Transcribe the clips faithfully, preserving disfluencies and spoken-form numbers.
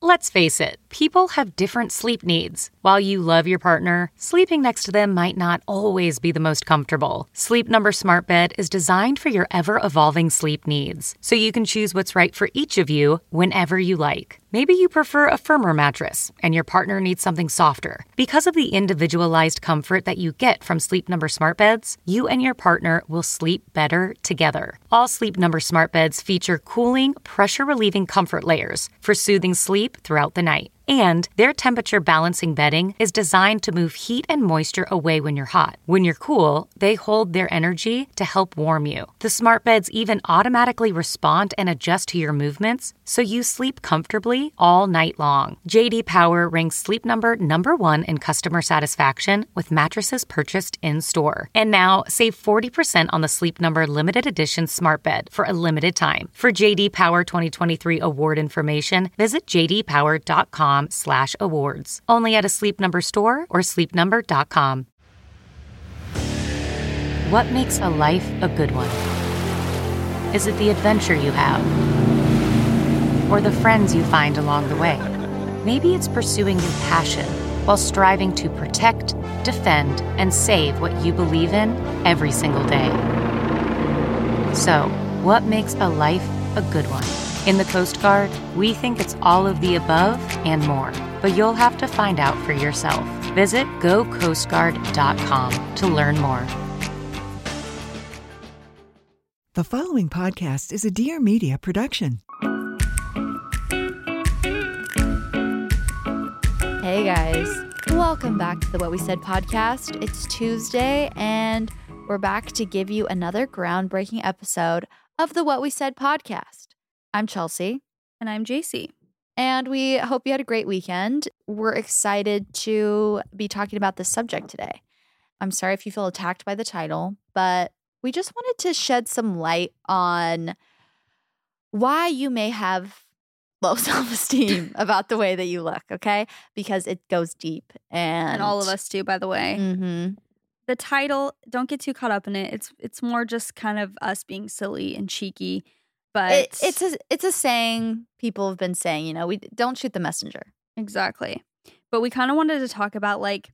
Let's face it, people have different sleep needs. While you love your partner, sleeping next to them might not always be the most comfortable. Sleep Number Smart Bed is designed for your ever-evolving sleep needs, so you can choose what's right for each of you whenever you like. Maybe you prefer a firmer mattress and your partner needs something softer. Because of the individualized comfort that you get from Sleep Number Smart Beds, you and your partner will sleep better together. All Sleep Number Smart Beds feature cooling, pressure-relieving comfort layers for soothing sleep throughout the night. And their temperature balancing bedding is designed to move heat and moisture away when you're hot. When you're cool, they hold their energy to help warm you. The smart beds even automatically respond and adjust to your movements, so you sleep comfortably all night long. J D Power ranks Sleep Number number one in customer satisfaction with mattresses purchased in-store. And now, save forty percent on the Sleep Number limited edition smart bed for a limited time. For J D Power twenty twenty-three award information, visit j d power dot com slash awards. Only at a Sleep Number store or sleep number dot com. What makes a life a good one? Is it the adventure you have? Or the friends you find along the way? Maybe it's pursuing your passion while striving to protect, defend, and save what you believe in every single day. So, what makes a life a good one? In the Coast Guard, we think it's all of the above and more, but you'll have to find out for yourself. Visit go coast guard dot com to learn more. The following podcast is a Dear Media production. Hey guys, welcome back to the What We Said podcast. It's Tuesday and we're back to give you another groundbreaking episode of the What We Said podcast. I'm Chelsea. And I'm J C. And we hope you had a great weekend. We're excited to be talking about this subject today. I'm sorry if you feel attacked by the title, but we just wanted to shed some light on why you may have low self-esteem about the way that you look, okay? Because it goes deep. And, and all of us do, by the way. Mm-hmm. The title, don't get too caught up in it. It's it's more just kind of us being silly and cheeky. But it, it's a it's a saying people have been saying, you know, we don't shoot the messenger. Exactly. But we kind of wanted to talk about like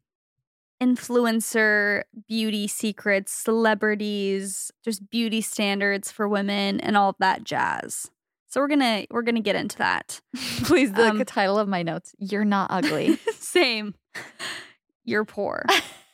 influencer beauty secrets, celebrities, just beauty standards for women and all of that jazz. So we're gonna we're gonna get into that. Please, the um, title of my notes: You're not ugly. Same. You're poor.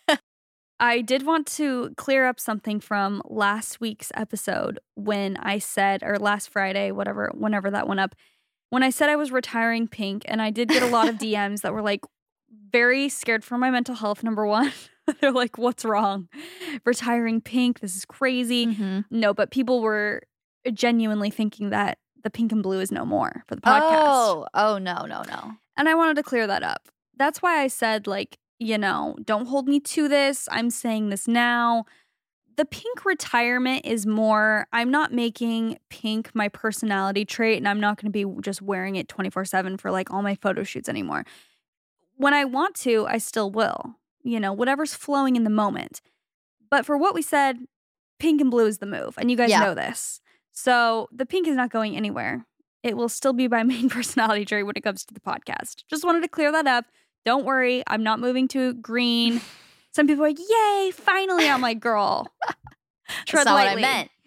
I did want to clear up something from last week's episode when I said, or last Friday, whatever, whenever that went up, when I said I was retiring Pink, and I did get a lot of D Ms that were like very scared for my mental health, number one. They're like, what's wrong? Retiring Pink, this is crazy. Mm-hmm. No, but people were genuinely thinking that the Pink and Blue is no more for the podcast. Oh, oh no, no, no. And I wanted to clear that up. That's why I said, like, you know, don't hold me to this. I'm saying this now. The Pink retirement is more, I'm not making Pink my personality trait, and I'm not going to be just wearing it twenty-four seven for like all my photo shoots anymore. When I want to, I still will. You know, whatever's flowing in the moment. But for what we said, Pink and Blue is the move. And you guys Yeah. know this. So the Pink is not going anywhere. It will still be my main personality trait when it comes to the podcast. Just wanted to clear that up. Don't worry, I'm not moving to green. Some people are like, yay, finally. I'm like, girl, tread That's not lightly. what I meant.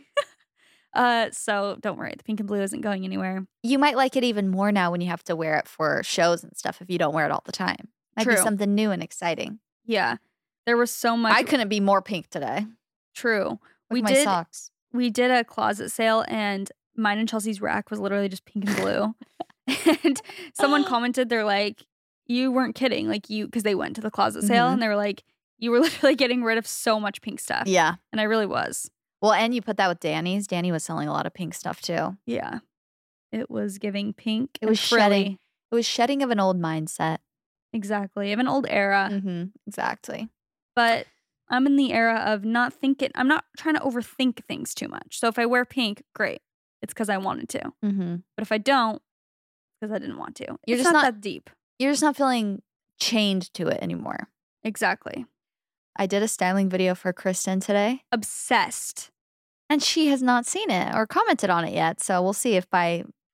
Uh, so don't worry, the Pink and Blue isn't going anywhere. You might like it even more now when you have to wear it for shows and stuff if you don't wear it all the time. Might True. be something new and exciting. Yeah, there was so much. I couldn't be more pink today. True. Look we at my did. socks. We did a closet sale, and mine and Chelsea's rack was literally just pink and blue. And someone commented, they're like, you weren't kidding. Like you, because they went to the closet sale Mhm. and they were like, you were literally getting rid of so much pink stuff. Yeah. And I really was. Well, and you put that with Danny's. Danny was selling a lot of pink stuff too. Yeah. It was giving pink. It and was frilly. shedding. It was shedding of an old mindset. Exactly. Of an old era. Mm-hmm. Exactly. But I'm in the era of not thinking, I'm not trying to overthink things too much. So if I wear pink, great. It's because I wanted to. Mm-hmm. But if I don't, it's because I didn't want to. You're it's just not not- that deep. You're just not feeling chained to it anymore. Exactly. I did a styling video for Kristen today, Obsessed. and she has not seen it or commented on it yet. So we'll see if by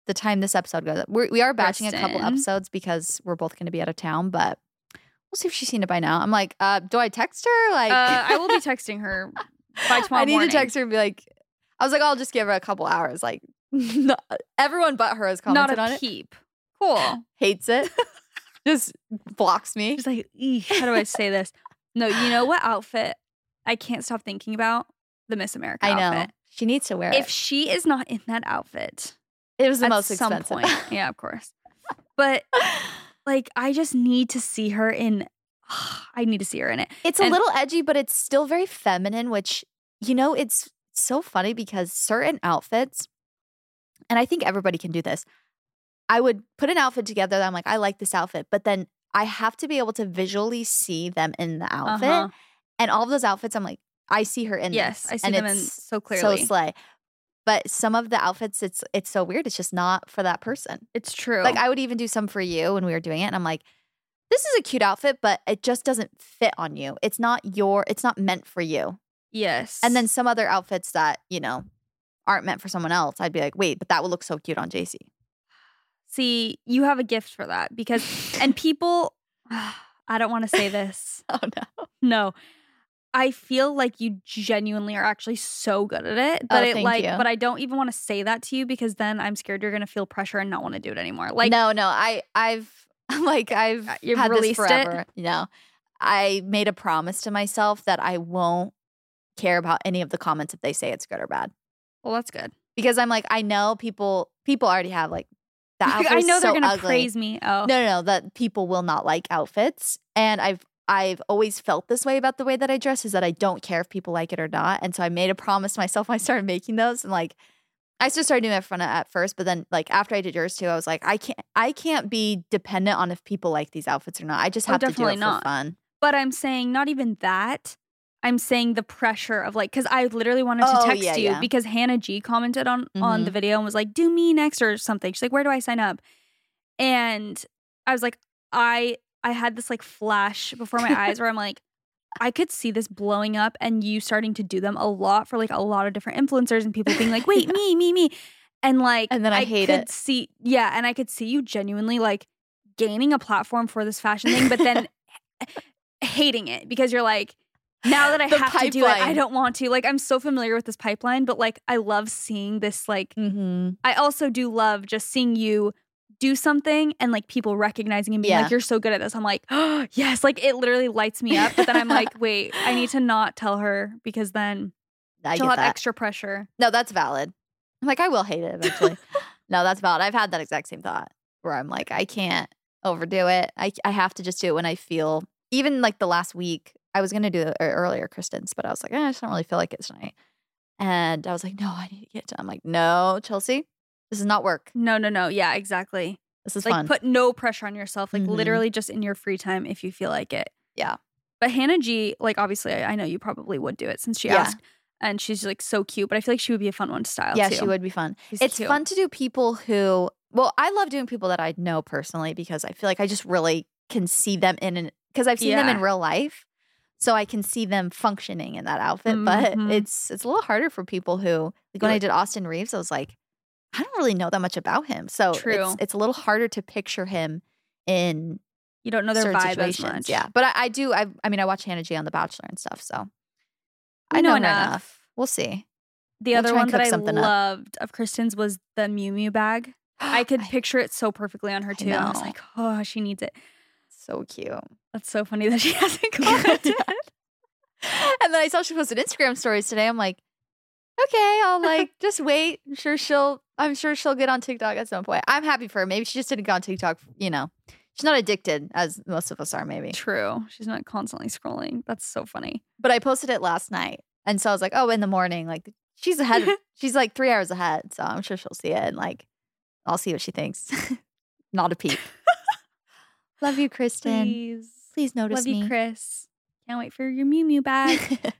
the time this episode goes up. We're, we are batching a couple Kristen. episodes because we're both going to be out of town, but we'll see if she's seen it by now. I'm like, uh, do I text her? Like, Uh, I will be texting her by tomorrow I need morning. to text her and be like, I was like, I'll just give her a couple hours. Like, no, everyone but her has Not commented a on it. peep. Cool. Hates it. Just blocks me. She's like, "Eesh, how do I say this? No, you know what outfit I can't stop thinking about? The Miss America I know. outfit. She needs to wear If it. she is not in that outfit, It was the at most some expensive. point. Yeah, of course. But like, I just need to see her in. I need to see her in it. It's a And- little edgy, but it's still very feminine, which, you know, it's so funny because certain outfits, and I think everybody can do this. I would put an outfit together that I'm like, I like this outfit, but then I have to be able to visually see them in the outfit. Uh-huh. And all of those outfits, I'm like, I see her in Yes, this. I see and them in it's so clearly. So slay. But some of the outfits, it's it's so weird. It's just not for that person. It's true. Like I would even do some for you when we were doing it, and I'm like, this is a cute outfit, but it just doesn't fit on you. It's not your. It's not meant for you. yes. And then some other outfits that you know aren't meant for someone else, I'd be like, wait, but that would look so cute on J C. see, you have a gift for that because, and people, I don't want to say this. Oh no. No. I feel like you genuinely are actually so good at it that Oh, it thank like you. but I don't even want to say that to you because then I'm scared you're going to feel pressure and not want to do it anymore. Like no, no. I I've like I've Uh, you've had released this it? forever. You know, I made a promise to myself that I won't care about any of the comments if they say it's good or bad. well, that's good. Because I'm like, I know people people already have like that outfit I is know they're so going to ugly. praise me. Oh. No, no, no, that people will not like outfits. And I've I've always felt this way about the way that I dress is that I don't care if people like it or not. And so I made a promise to myself when I started making those. And like I just started doing it front at first, but then like after I did yours too, I was like, I can't I can't be dependent on if people like these outfits or not. I just Oh, have to do definitely it not. for fun. But I'm saying not even that. I'm saying the pressure of like, because I literally wanted to Oh, text yeah, you yeah. because Hannah G commented on on the Mhm. video and was like, "Do me next" or something. She's like, "Where do I sign up?" And I was like, I I had this like flash before my eyes where I'm like, I could see this blowing up and you starting to do them a lot for like a lot of different influencers and people being like, "Wait, me, me, me," and like, And then I hate could it. See, yeah, and I could see you genuinely like gaining a platform for this fashion thing, but then hating it because you're like, now that I The have to do it, I pipeline. don't want to. Like, I'm so familiar with this pipeline, but like, I love seeing this. Like, Mm-hmm. I also do love just seeing you do something and like people recognizing and being Yeah. like, "You're so good at this." I'm like, "Oh, yes." Like, it literally lights me up. But then I'm like, wait, I need to not tell her because then I she'll get have that. extra pressure. No, that's valid. I'm like, I will hate it eventually. No, that's valid. I've had that exact same thought where I'm like, I can't overdo it. I, I have to just do it when I feel, even like the last week, I was going to do it ear- earlier, Kristen's, but I was like, eh, I just don't really feel like it tonight. And I was like, no, I need to get to, I'm like, no, Chelsea, this is not work. No, no, no. Yeah, exactly. This is Like, fun. put no pressure on yourself. Like, Mhm. literally just in your free time if you feel like it. Yeah. But Hannah G, like, obviously, I I know you probably would do it since she Yeah. asked. And she's like so cute, but I feel like she would be a fun one to style yeah, too. she would be fun. She's It's cute. fun to do people who, well, I love doing people that I know personally because I feel like I just really can see them in an, because I've seen them in Yeah. real life. So I can see them functioning in that outfit. But Mhm. it's it's a little harder for people who, like when I did Austin Reeves, I was like, I don't really know that much about him. So True. it's it's a little harder to picture him in You don't know their certain vibe as situations. much. Yeah. But I, I do, I I mean, I watch Hannah G on The Bachelor and stuff. So I You know, know her enough. enough. We'll see. The We'll other try one and that cook I something up. loved of Kristen's was the Miu Miu bag. I could picture it so perfectly on her I too. I, was know. like, oh, she needs it. So cute. That's so funny that she hasn't commented. And then I saw she posted Instagram stories today. I'm like, okay, I'll like just wait. I'm sure she'll I'm sure she'll get on TikTok at some point. I'm happy for her. Maybe she just didn't go on TikTok, you know. She's not addicted as most of us are, maybe. True. She's not constantly scrolling. That's so funny. But I posted it last night. And so I was like, oh, in the morning, like she's ahead. Of, she's like three hours ahead. So I'm sure she'll see it and like I'll see what she thinks. Not a peep. Love you, Kristen. Please, Please. notice Love me. you, Chris. Can't wait for your Miu Miu bag.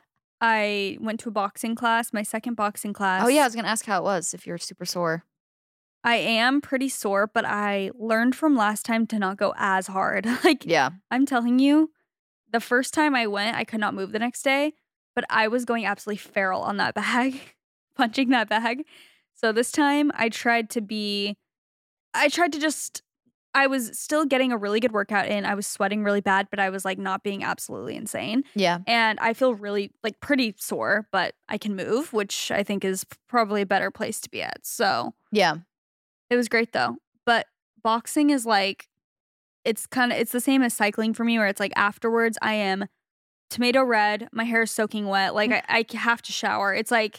I went to a boxing class, my second boxing class. Oh yeah, I was gonna ask how it was if you're super sore. I am pretty sore, but I learned from last time to not go as hard. Like, Yeah. I'm telling you, the first time I went, I could not move the next day, but I was going absolutely feral on that bag, punching that bag. So this time I tried to be, I tried to just, I was still getting a really good workout in. I was sweating really bad, but I was like not being absolutely insane. Yeah. And I feel really like pretty sore, but I can move, which I think is probably a better place to be at. So Yeah. it was great though. But boxing is like, it's kind of, it's the same as cycling for me where it's like afterwards I am tomato red, my hair is soaking wet. Like I, I have to shower. It's like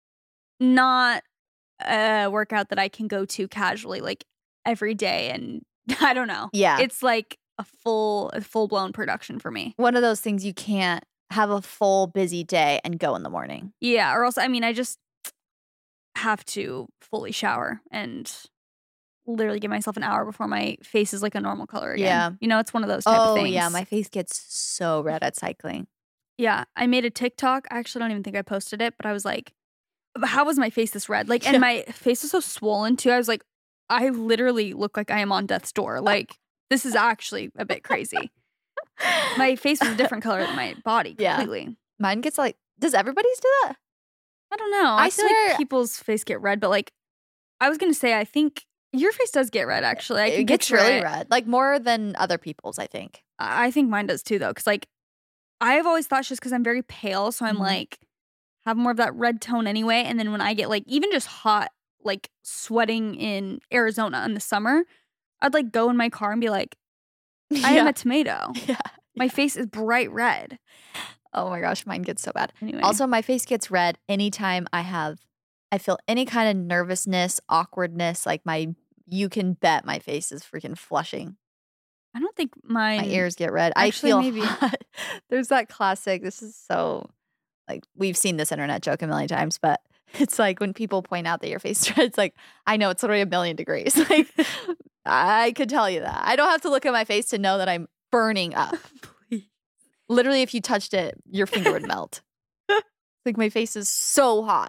not a workout that I can go to casually like every day. And I don't know. Yeah. It's like a full, a full blown production for me. One of those things you can't have a full busy day and go in the morning. Yeah. Or else, I mean, I just have to fully shower and literally give myself an hour before my face is like a normal color again. Yeah. You know, it's one of those type oh, of things. yeah. My face gets so red at cycling. Yeah. I made a TikTok. I actually don't even think I posted it, but I was like, how was my face this red? Like, and my face was so swollen too. I was like, I literally look like I am on death's door. Like, this is actually a bit crazy. My face was a different color than my body completely. Yeah. Mine gets like, does everybody's do that? I don't know. I, I feel swear- like people's face get red, but like, I was going to say, I think your face does get red, actually. I can It gets picture really it. red. Like more than other people's, I think. I I think mine does too, though. Because like, I've always thought it's just because I'm very pale. So I'm Mhm. like, have more of that red tone anyway. And then when I get like, even just hot, like sweating in Arizona in the summer, I'd like go in my car and be like, I am Yeah. a tomato. Yeah. My face is bright red. Oh my gosh, mine gets so bad. Anyway. Also, my face gets red anytime I have, I feel any kind of nervousness, awkwardness. Like my, you can bet my face is freaking flushing. I don't think mine. My ears get red. actually, I feel maybe. hot. There's that classic. This is so, like, we've seen this internet joke a million times, but it's like when people point out that your face is red, it's like, I know it's literally a million degrees. Like, I could tell you that. I don't have to look at my face to know that I'm burning up. Please. Literally, if you touched it, your finger would melt. Like, my face is so hot.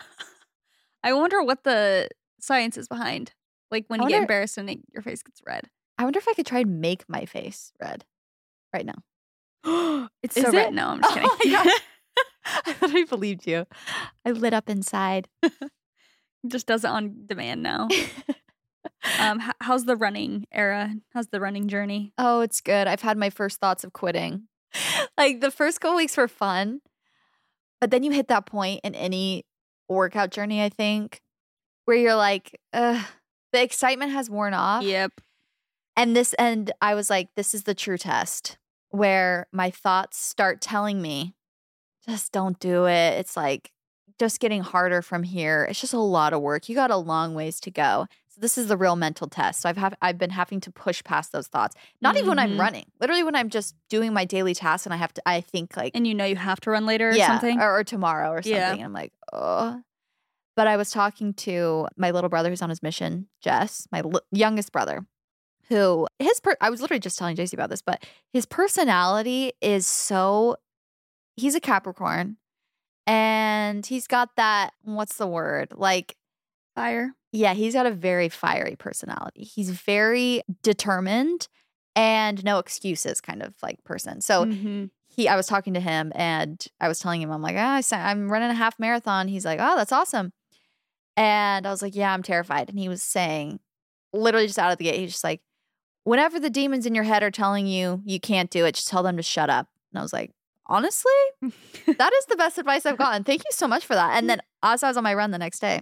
I wonder what the science is behind. Like when I you get wonder- embarrassed and it, your face gets red. I wonder if I could try and make my face red right now. It's Is so it? red. No, I'm just Oh kidding. my gosh. I thought I believed you. I lit up inside. Just does it on demand now. Um, h- how's the running era? How's the running journey? Oh, it's good. I've had my first thoughts of quitting. Like the first couple weeks were fun, but then you hit that point in any workout journey, I think, where you're like, Ugh, the excitement has worn off. Yep. And this, and I was like, this is the true test where my thoughts start telling me, just don't do it. It's like just getting harder from here. It's just a lot of work. You got a long ways to go. So this is the real mental test. So I've have I've been having to push past those thoughts. Not even when I'm Mhm. running. Literally when I'm just doing my daily tasks and I have to. I think like And you know you have to run later or yeah, something? or, or tomorrow or something. Yeah. And I'm like, oh. But I was talking to my little brother who's on his mission, Jess, my l- youngest brother, who his per- I was literally just telling J C about this, but his personality is so. He's a Capricorn, and he's got that. What's the word? Like, Fire. yeah, he's got a very fiery personality. He's very determined and no excuses kind of like person. So Mhm. he, I was talking to him and I was telling him, I'm like, ah, I sa- I'm running a half marathon. He's like, oh, that's awesome. And I was like, yeah, I'm terrified. And he was saying, literally just out of the gate, he's just like, whenever the demons in your head are telling you you can't do it, just tell them to shut up. And I was like, honestly, that is the best advice I've gotten. Thank you so much for that. And then as I was on my run the next day,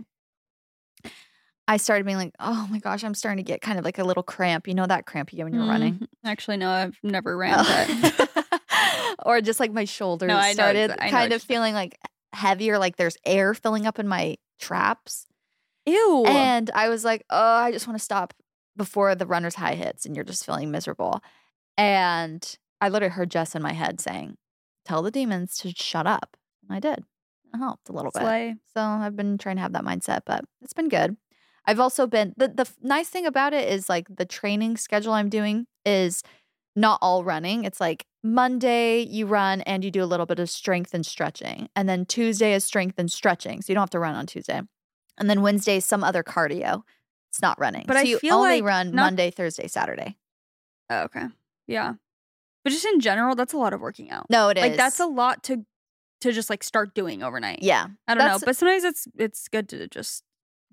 I started being like, oh my gosh, I'm starting to get kind of like a little cramp. You know that cramp you get when you're running? Mhm. Actually, no, I've never ran that. Oh. Or just like my shoulders No, I know started exa- I know kind what of you're feeling like heavier, like there's air filling up in my traps. Ew. And I was like, oh, I just want to stop before the runner's high hits and you're just feeling miserable. And I literally heard Jess in my head saying, tell the demons to shut up. And I did. It helped a little bit. Slay. So I've been trying to have that mindset, but it's been good. I've also been, the, the f- nice thing about it is like the training schedule I'm doing is not all running. It's like Monday you run and you do a little bit of strength and stretching. And then Tuesday is strength and stretching. So you don't have to run on Tuesday. And then Wednesday is some other cardio. It's not running. But so I you feel only like run not- Monday, Thursday, Saturday. Oh, okay. Yeah. But just in general, that's a lot of working out. No, it is. Like that's a lot to to just like start doing overnight. Yeah. I don't know. That's- But sometimes it's it's good to just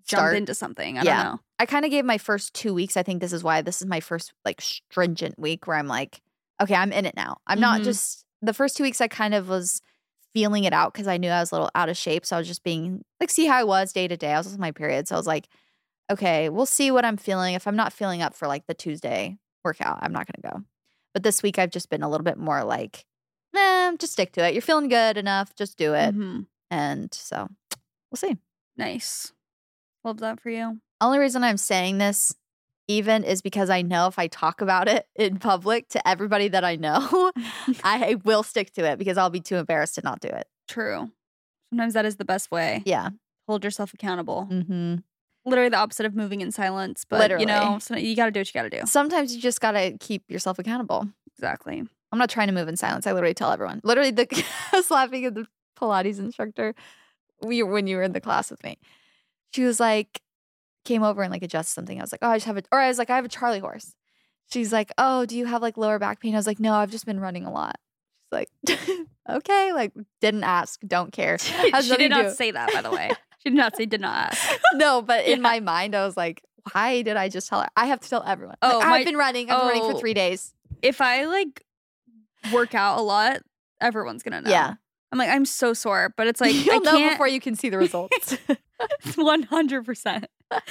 jump Start. into something. I Yeah. don't know. I kind of gave my first two weeks. I think this is why this is my first like stringent week where I'm like, okay, I'm in it now. I'm not Mhm. just the first two weeks. I kind of was feeling it out because I knew I was a little out of shape. So I was just being like, see how I was day to day. I was with my period. So I was like, okay, we'll see what I'm feeling. If I'm not feeling up for like the Tuesday workout, I'm not going to go. But this week I've just been a little bit more like, nah, just stick to it. You're feeling good enough. Just do it. Mhm. And so we'll see. Nice. Love that for you. Only reason I'm saying this even is because I know if I talk about it in public to everybody that I know, I will stick to it because I'll be too embarrassed to not do it. True. Sometimes that is the best way. Yeah. Hold yourself accountable. Mm-hmm. Literally the opposite of moving in silence. But, Literally. you know, so you got to do what you got to do. Sometimes you just got to keep yourself accountable. Exactly. I'm not trying to move in silence. I literally tell everyone. Literally, the, I was laughing at the Pilates instructor we, when you were in the class with me. She was like, came over and like adjusted something. I was like, oh, I just have a, or I was like, I have a Charlie horse. She's like, oh, do you have like lower back pain? I was like, no, I've just been running a lot. She's like, okay, like didn't ask, don't care. Has She nothing did to not do- say that, by the way. She did not say did not ask. No, but in Yeah. my mind, I was like, why did I just tell her? I have to tell everyone. Oh, Like, my- I've been running. I've been running oh. for three days. If I like work out a lot, everyone's going to know. Yeah. I'm like, I'm so sore, but it's like, You'll I know can't. before you can see the results. one hundred percent.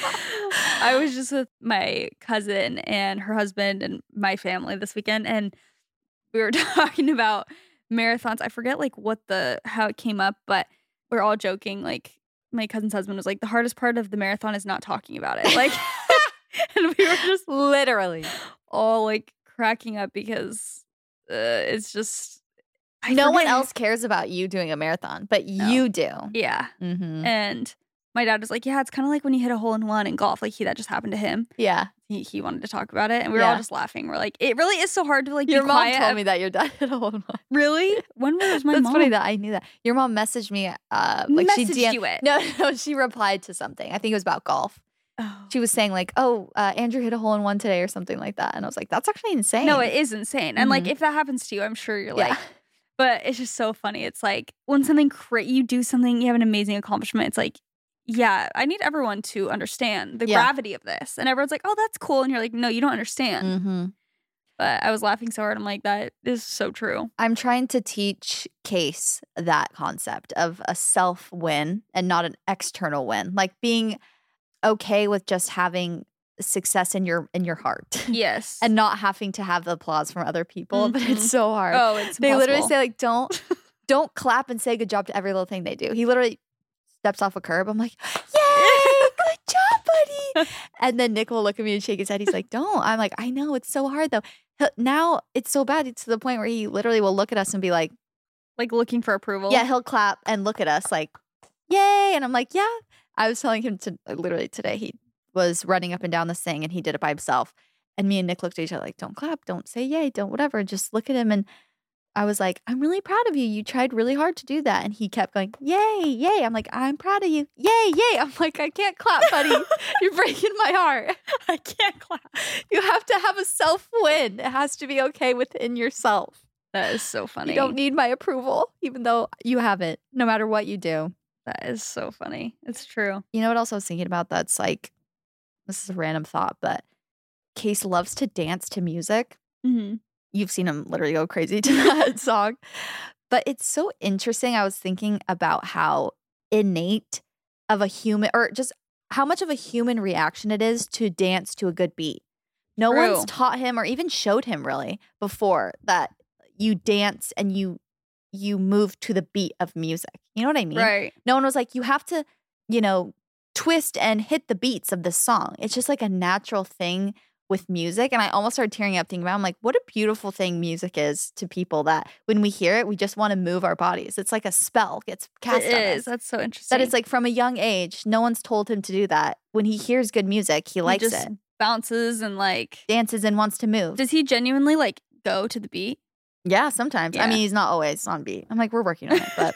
I was just with my cousin and her husband and my family this weekend, and we were talking about marathons. I forget like what the how it came up, but we we're all joking. Like my cousin's husband was like, the hardest part of the marathon is not talking about it. Like, and we were just Literally. all like cracking up because uh, it's just I no one forget- else cares about you doing a marathon, but No. you do. Yeah, Mm-hmm. and my dad was like, yeah, it's kind of like when you hit a hole in one in golf. Like he that just happened to him. Yeah. He, he wanted to talk about it, and we were all Yeah. just laughing. We're like, it really is so hard to like Your be mom quiet. told me that your dad had a hole in one. Really? When was my That's mom? funny that I knew that. Your mom messaged me. Uh, like she Messaged D M'd you it. No, no, she replied to something. I think it was about golf. Oh. She was saying like, "Oh, uh, Andrew hit a hole in one today" or something like that, and I was like, "That's actually insane." No, it is insane. And like, Mhm. if that happens to you, I'm sure you're Yeah. like, but it's just so funny. It's like when something cra- you do something, you have an amazing accomplishment. It's like, yeah, I need everyone to understand the Yeah. gravity of this. And everyone's like, oh, that's cool. And you're like, no, you don't understand. Mm-hmm. But I was laughing so hard. I'm like, that is so true. I'm trying to teach Case that concept of a self win and not an external win, like being okay with just having success in your in your heart Yes. and not having to have the applause from other people. But Mhm. it's so hard. oh, it's They literally impossible. say like, don't don't clap and say good job to every little thing they do. He literally steps off a curb. I'm like, yay, good job, buddy. And then Nick will look at me and shake his head. He's like, don't. I'm like, I know, it's so hard though. He'll- Now it's so bad to the point where he literally will look at us and be like, like looking for approval. yeah, he'll clap and look at us like, yay. And I'm like, yeah. I was telling him to literally today, he was running up and down this thing and he did it by himself. And me and Nick looked at each other like, don't clap, don't say yay, don't whatever. Just look at him. And I was like, I'm really proud of you. You tried really hard to do that. And he kept going, yay, yay. I'm like, I'm proud of you. Yay, yay. I'm like, I can't clap, buddy. You're breaking my heart. I can't clap. You have to have a self win. It has to be okay within yourself. That is so funny. You don't need my approval, even though you have it, no matter what you do. That is so funny. It's true. You know what else I was thinking about that's like, this is a random thought, but Case loves to dance to music. Mm-hmm. You've seen him literally go crazy to that song. But it's so interesting. I was thinking about how innate of a human, or just how much of a human reaction it is to dance to a good beat. No True. one's taught him or even showed him really before that you dance and you you move to the beat of music. You know what I mean? Right. No one was like, you have to, you know, twist and hit the beats of this song. It's just like a natural thing with music. And I almost started tearing up thinking about, I'm like, what a beautiful thing music is to people that when we hear it, we just want to move our bodies. It's like a spell gets cast It on is. us. That's so interesting. That it's like from a young age, no one's told him to do that. When he hears good music, he likes just it, bounces and like. dances and wants to move. Does he genuinely like go to the beat? Yeah, sometimes. I Yeah. mean, he's not always on beat. I'm like, we're working on it. But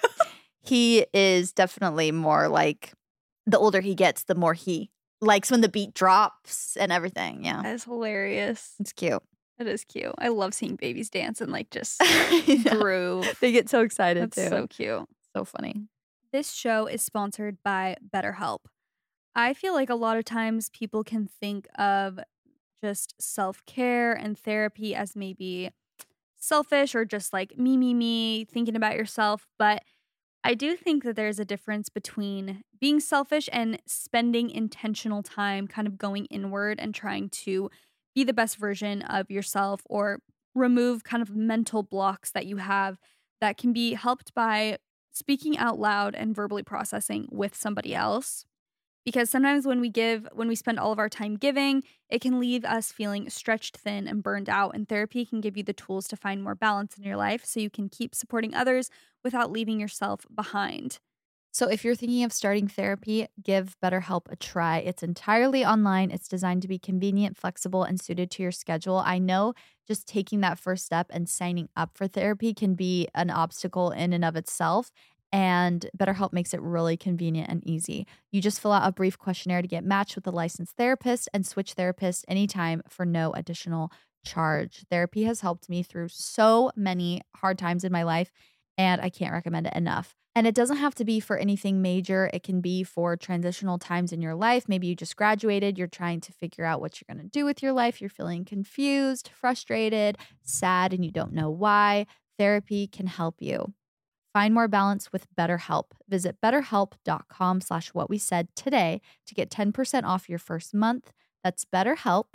he is definitely more like, the older he gets, the more he likes when the beat drops and everything. Yeah. That is hilarious. It's cute. It is cute. I love seeing babies dance and like just Yeah. groove. They get so excited That's too. so cute. So funny. This show is sponsored by BetterHelp. I feel like a lot of times people can think of just self-care and therapy as maybe selfish or just like me, me, me, thinking about yourself. But I do think that there's a difference between being selfish and spending intentional time kind of going inward and trying to be the best version of yourself or remove kind of mental blocks that you have that can be helped by speaking out loud and verbally processing with somebody else. Because sometimes when we give, when we spend all of our time giving, it can leave us feeling stretched thin and burned out. And therapy can give you the tools to find more balance in your life so you can keep supporting others without leaving yourself behind. So if you're thinking of starting therapy, give BetterHelp a try. It's entirely online. It's designed to be convenient, flexible, and suited to your schedule. I know just taking that first step and signing up for therapy can be an obstacle in and of itself. And BetterHelp makes it really convenient and easy. You just fill out a brief questionnaire to get matched with a licensed therapist and switch therapists anytime for no additional charge. Therapy has helped me through so many hard times in my life, and I can't recommend it enough. And it doesn't have to be for anything major. It can be for transitional times in your life. Maybe you just graduated. You're trying to figure out what you're going to do with your life. You're feeling confused, frustrated, sad, and you don't know why. Therapy can help you. Find more balance with BetterHelp. Visit betterhelp.com slash what we said today to get ten percent off your first month. That's BetterHelp,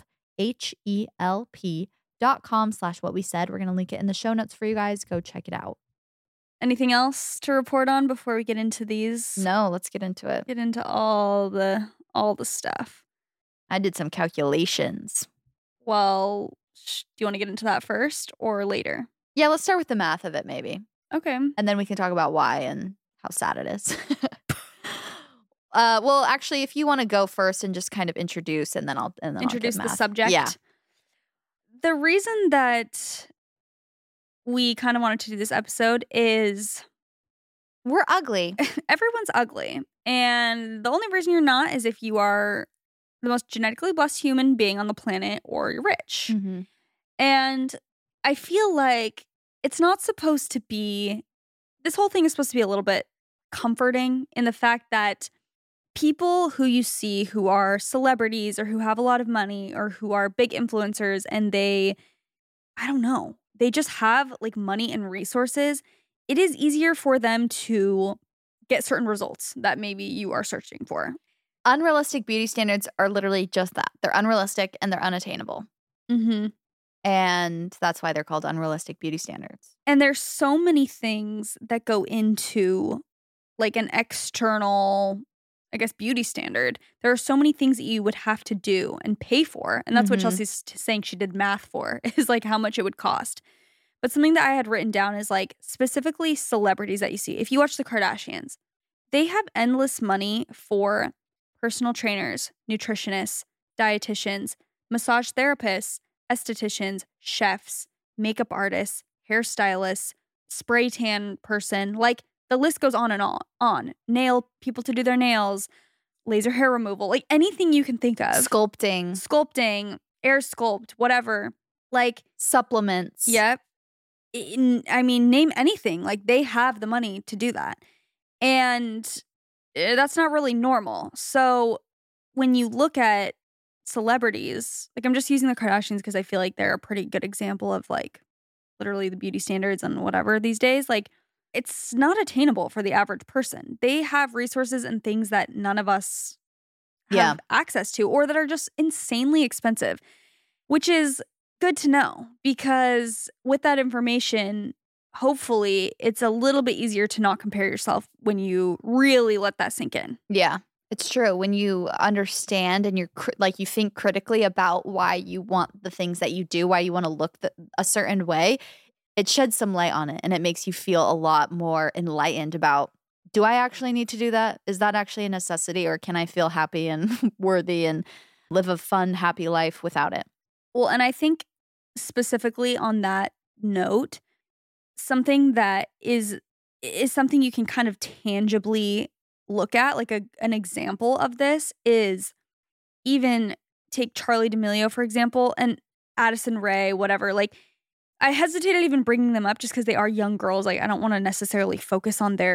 H-E-L-P dot com slash what we said. We're going to link it in the show notes for you guys. Go check it out. Anything else to report on before we get into these? No, let's get into it. Get into all the all the stuff. I did some calculations. Well, sh- do you want to get into that first or later? Yeah, let's start with the math of it maybe. Okay. And then we can talk about why and how sad it is. uh, well, actually, if you want to go first and just kind of introduce, and then I'll and then introduce I'll the math. subject. Yeah. The reason that we kind of wanted to do this episode is we're ugly. Everyone's ugly, and the only reason you're not is if you are the most genetically blessed human being on the planet or you're rich. Mm-hmm. And I feel like it's not supposed to be, this whole thing is supposed to be a little bit comforting in the fact that people who you see who are celebrities or who have a lot of money or who are big influencers and they, I don't know, they just have like money and resources, it is easier for them to get certain results that maybe you are searching for. Unrealistic beauty standards are literally just that. They're unrealistic and they're unattainable. Mm-hmm. And that's why they're called unrealistic beauty standards. And there's so many things that go into like an external, I guess, beauty standard. There are so many things that you would have to do and pay for. And that's Mm-hmm. what Chelsea's t- saying she did math for, is like how much it would cost. But something that I had written down is like specifically celebrities that you see. If you watch the Kardashians, they have endless money for personal trainers, nutritionists, dietitians, massage therapists, estheticians, chefs, makeup artists, hairstylists, spray tan person. Like the list goes on and on. on. Nail people to do their nails, laser hair removal, like anything you can think of. Sculpting. Sculpting, air sculpt, whatever. Like Supplements. Yep. In, I mean, name anything. Like they have the money to do that. And eh, that's not really normal. So when you look at celebrities, like I'm just using the Kardashians because I feel like they're a pretty good example of like literally the beauty standards and whatever these days. Like it's not attainable for the average person. They have resources and things that none of us have Yeah. access to or that are just insanely expensive, which is good to know because with that information, hopefully it's a little bit easier to not compare yourself when you really let that sink in. Yeah. It's true. When you understand and you're cr- like you think critically about why you want the things that you do, why you want to look the, a certain way, it sheds some light on it and it makes you feel a lot more enlightened about, do I actually need to do that? Is that actually a necessity, or can I feel happy and worthy and live a fun, happy life without it? Well, and I think specifically on that note, something that is is something you can kind of tangibly look at, like a, an example of this is even take Charli D'Amelio, for example, and Addison Rae, whatever. Like, I hesitated even bringing them up just because they are young girls. Like, I don't want to necessarily focus on their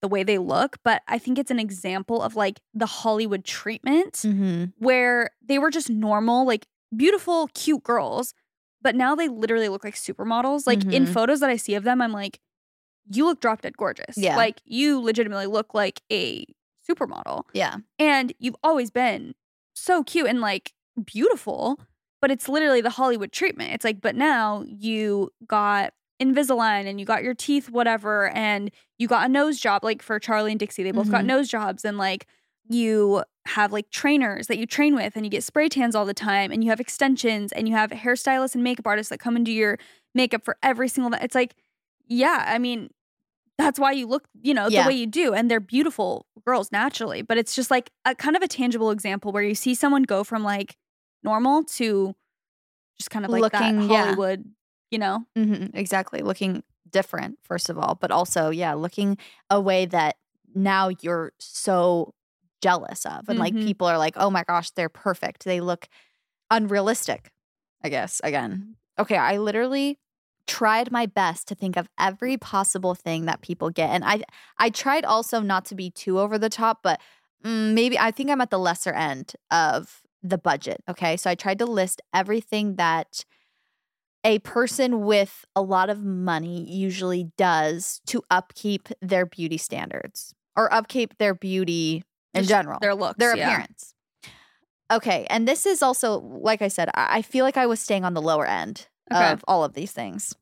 the way they look, but I think it's an example of like the Hollywood treatment Mm-hmm. where they were just normal, like beautiful, cute girls, but now they literally look like supermodels. Like in Mhm. photos that I see of them, I'm like, you look drop dead gorgeous. Yeah. Like you legitimately look like a supermodel. Yeah. And you've always been so cute and like beautiful, but it's literally the Hollywood treatment. It's like, but now you got Invisalign and you got your teeth, whatever, and you got a nose job. Like for Charlie and Dixie, they both got Mhm. nose jobs, and like you have like trainers that you train with, and you get spray tans all the time, and you have extensions, and you have hairstylists and makeup artists that come and do your makeup for every single. It's like, yeah, I mean, that's why you look, you know, Yeah. the way you do, and they're beautiful girls naturally. But it's just like a kind of a tangible example where you see someone go from like normal to just kind of like Looking, that yeah. Hollywood, you know. Mm-hmm. Exactly. Looking different, first of all, but also, yeah, looking a way that now you're so jealous of. And like Mhm. people are like, oh my gosh, they're perfect. They look unrealistic, I guess, again. Okay, I literally tried my best to think of every possible thing that people get. And I I tried also not to be too over the top, but mm, maybe I think I'm at the lesser end of the budget. Okay, so I tried to list everything that a person with a lot of money usually does to upkeep their beauty standards or upkeep their beauty in Just general, their looks, their yeah. appearance. Okay, and this is also, like I said, I I feel like I was staying on the lower end Okay. of all of these things.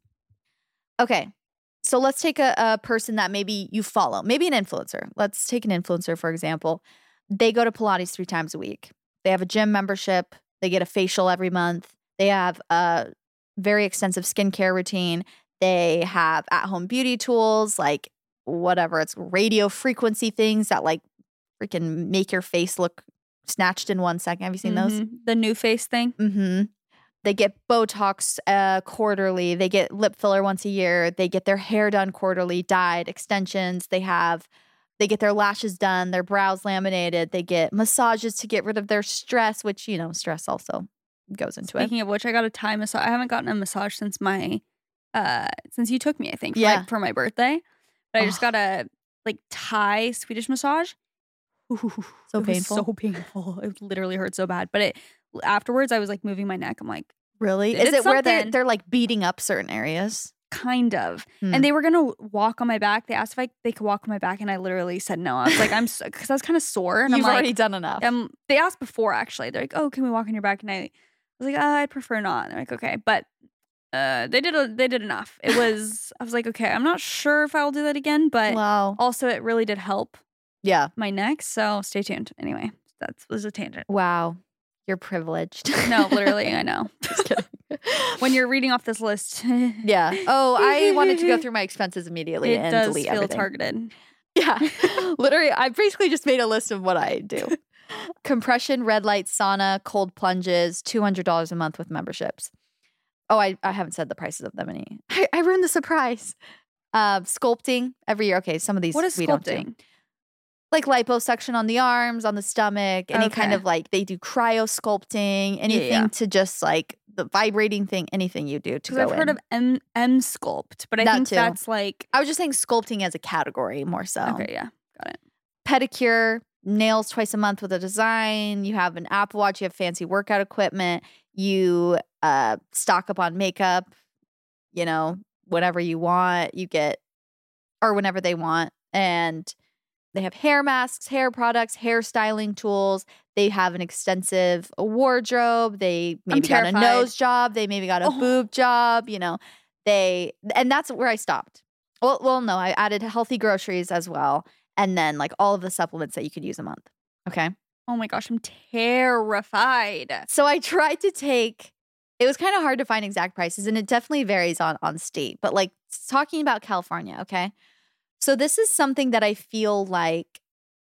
Okay, so let's take a, a person that maybe you follow, maybe an influencer. Let's take an influencer, for example. They go to Pilates three times a week. They have a gym membership. They get a facial every month. They have a very extensive skincare routine. They have at-home beauty tools, like whatever. It's radio frequency things that like freaking make your face look snatched in one second. Have you seen those? Mhm. The new face thing. Mm-hmm. They get Botox uh, quarterly. They get lip filler once a year. They get their hair done quarterly, dyed, extensions. They have, they get their lashes done, their brows laminated. They get massages to get rid of their stress, which, you know, stress also goes into it. Speaking of which, I got a Thai massage. I haven't gotten a massage since my, uh, since you took me, I think, for, Yeah. my, for my birthday. But I just Oh. got a like Thai Swedish massage. Ooh, So it was painful. so painful. It literally hurt so bad. But it afterwards, I was like moving my neck. I'm like, Really? They Is did it where they're, something. they're like beating up certain areas? kind of. Hmm. And they were gonna walk on my back. They asked if I they could walk on my back, and I literally said no. I was like, I'm because I was kind of sore, and You've I'm like, already done enough. Um, they asked before actually. They're like, "Oh, can we walk on your back?" And I was like, uh, "I'd prefer not." And they're like, "Okay," but uh, they did a, they did enough. It was I was like, "Okay, I'm not sure if I will do that again," but wow. also it really did help Yeah. my neck. So stay tuned. Anyway, that was a tangent. Wow. You're privileged. No, literally, I know. Just kidding. When you're reading off this list, Yeah. Oh, I wanted to go through my expenses immediately it and does delete feel everything. targeted. Yeah. Literally, I basically just made a list of what I do. Compression, red light, sauna, cold plunges, two hundred dollars a month with memberships. Oh, I, I haven't said the prices of them any. I, I ruined the surprise. Uh, sculpting every year. Okay, some of these What is we don't do. sculpting? Like liposuction on the arms, on the stomach, any kind Okay. of like they do cryo sculpting, anything yeah. to just like the vibrating thing, anything you do to Because go I've heard in. of M M sculpt, but I That think too. that's like I was just saying sculpting as a category more so. okay, yeah, got it. Pedicure, nails twice a month with a design. You have an Apple Watch. You have fancy workout equipment. You uh, stock up on makeup. You know, whenever you want, you get, or whenever they want, and they have hair masks, hair products, hair styling tools. They have an extensive wardrobe. They maybe got a terrified. nose job. They maybe got a Oh. boob job. You know, they, and that's where I stopped. Well, well, no, I added healthy groceries as well. And then like all of the supplements that you could use a month. Okay. Oh my gosh, I'm terrified. So I tried to take, it was kind of hard to find exact prices and it definitely varies on, on state, but like talking about California. Okay. So this is something that I feel like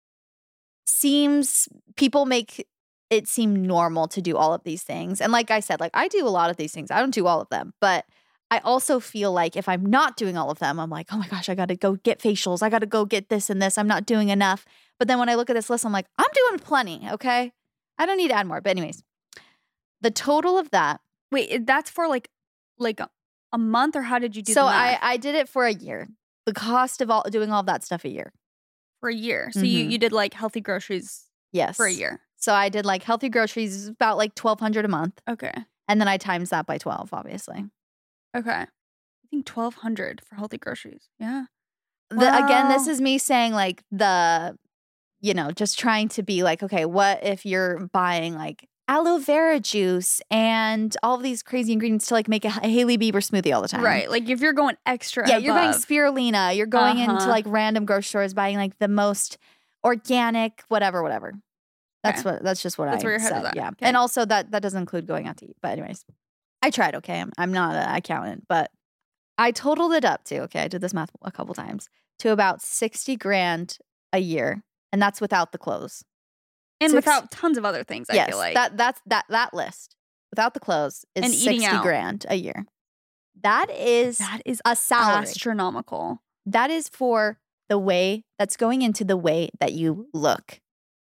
seems, people make it seem normal to do all of these things. And like I said, like I do a lot of these things. I don't do all of them, but I also feel like if I'm not doing all of them, I'm like, oh my gosh, I got to go get facials. I got to go get this and this. I'm not doing enough. But then when I look at this list, I'm like, I'm doing plenty. Okay. I don't need to add more. But anyways, the total of that. Wait, it- that's for like like a, a month, or how did you do So the I, math? I did it for a year. The cost of all doing all of that stuff a year. For a year. So Mhm. you, you did like healthy groceries Yes. for a year. So I did like healthy groceries, about like twelve hundred dollars a month. Okay. And then I times that by twelve, obviously. Okay. I think twelve hundred dollars for healthy groceries. Yeah. The, again, this Wow. is me saying like the, you know, just trying to be like, okay, what if you're buying like aloe vera juice and all of these crazy ingredients to like make a H- Hailey Bieber smoothie all the time? Right. Like if you're going extra Yeah, you're buying above. spirulina. You're going into Uh-huh. like random grocery stores buying like the most organic, whatever, whatever. That's Okay. what. That's just what That's I where your head said. is at. Yeah, Okay. and also that that doesn't include going out to eat. But anyways, I tried. Okay, I'm I'm not an accountant, but I totaled it up to. Okay, I did this math a couple times to about sixty grand a year, and that's without the clothes. and six- without tons of other things, I yes, feel like. that that's that that list without the clothes is And eating sixty out. grand a year. That is that is a salary. astronomical. That is for the way that's going into the way that you look.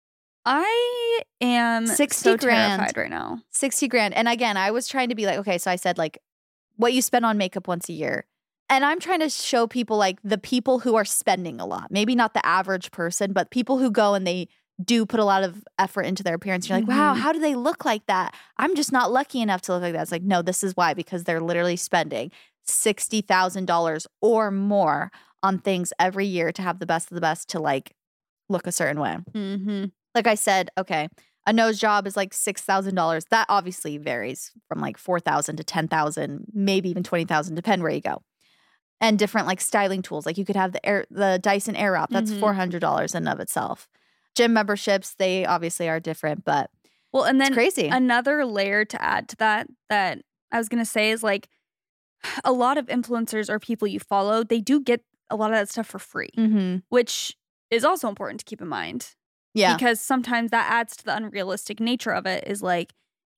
I am sixty so grand. terrified right now. sixty grand. And again, I was trying to be like, okay, so I said like what you spend on makeup once a year. And I'm trying to show people like the people who are spending a lot. Maybe not the average person, but people who go and they do put a lot of effort into their appearance. You're like, wow, Mhm. how do they look like that? I'm just not lucky enough to look like that. It's like, no, this is why, because they're literally spending sixty thousand dollars or more on things every year to have the best of the best to like look a certain way. Mm-hmm. Like I said, okay, a nose job is like six thousand dollars. That obviously varies from like four thousand to ten thousand, maybe even twenty thousand, depend where you go. And different like styling tools. Like you could have the air, the Dyson Airwrap. That's Mhm. four hundred dollars in and of itself. Gym memberships, they obviously are different, but Well, and it's then crazy. another layer to add to that that I was going to say is like a lot of influencers or people you follow, they do get a lot of that stuff for free, Mm-hmm. which is also important to keep in mind. Yeah. Because sometimes that adds to the unrealistic nature of it is like,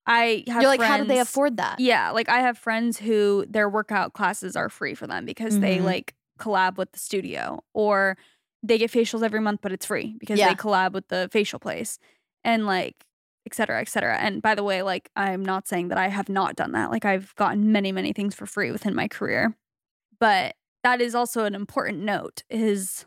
I have You're like, friends, how do they afford that? Yeah, like I have friends who their workout classes are free for them because they Mhm. like collab with the studio, or they get facials every month, but it's free because Yeah. they collab with the facial place, and like et cetera, et cetera. And by the way, like I'm not saying that I have not done that. Like I've gotten many, many things for free within my career, but that is also an important note is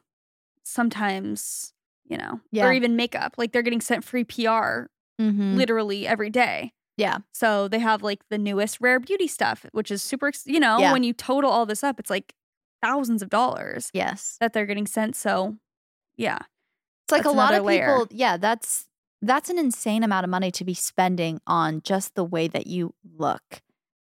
sometimes, you know, Yeah. or even makeup, like they're getting sent free P R Mm-hmm. literally every day. Yeah. So they have like the newest rare beauty stuff, which is super, ex- you know, Yeah. when you total all this up, it's like thousands of dollars Yes. that they're getting sent. So yeah. It's like That's a lot of another layer. people, yeah, that's that's an insane amount of money to be spending on just the way that you look.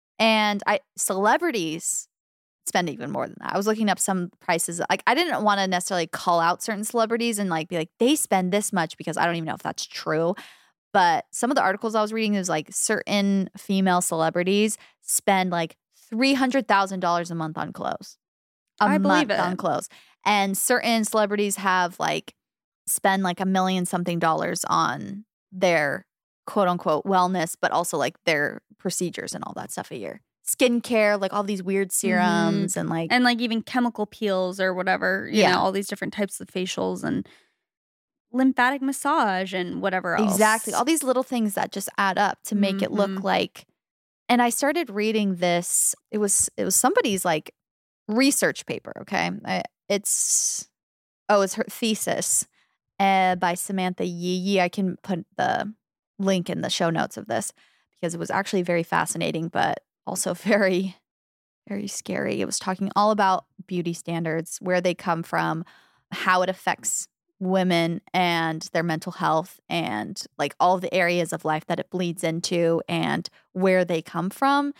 And I celebrities spend even more than that. I was looking up some prices. Like I didn't want to necessarily call out certain celebrities and like be like they spend this much because I don't even know if that's true. But some of the articles I was reading is like certain female celebrities spend like three hundred thousand dollars a month on clothes. A I believe month on it. clothes. And certain celebrities have like spend like a million something dollars on their quote unquote wellness, but also like their procedures and all that stuff a year. Skincare, like all these weird serums and like And like even chemical peels or whatever, you Yeah. know, all these different types of facials and lymphatic massage and whatever else. exactly all these little things that just add up to make it look Mhm. like. And I started reading this. It was it was somebody's like research paper. Okay, I, it's oh, it's her thesis uh, by Samantha Yee. Yee. I can put the link in the show notes of this because it was actually very fascinating, but also very, very scary. It was talking all about beauty standards, where they come from, how it affects women and their mental health, and like all the areas of life that it bleeds into and where they come from.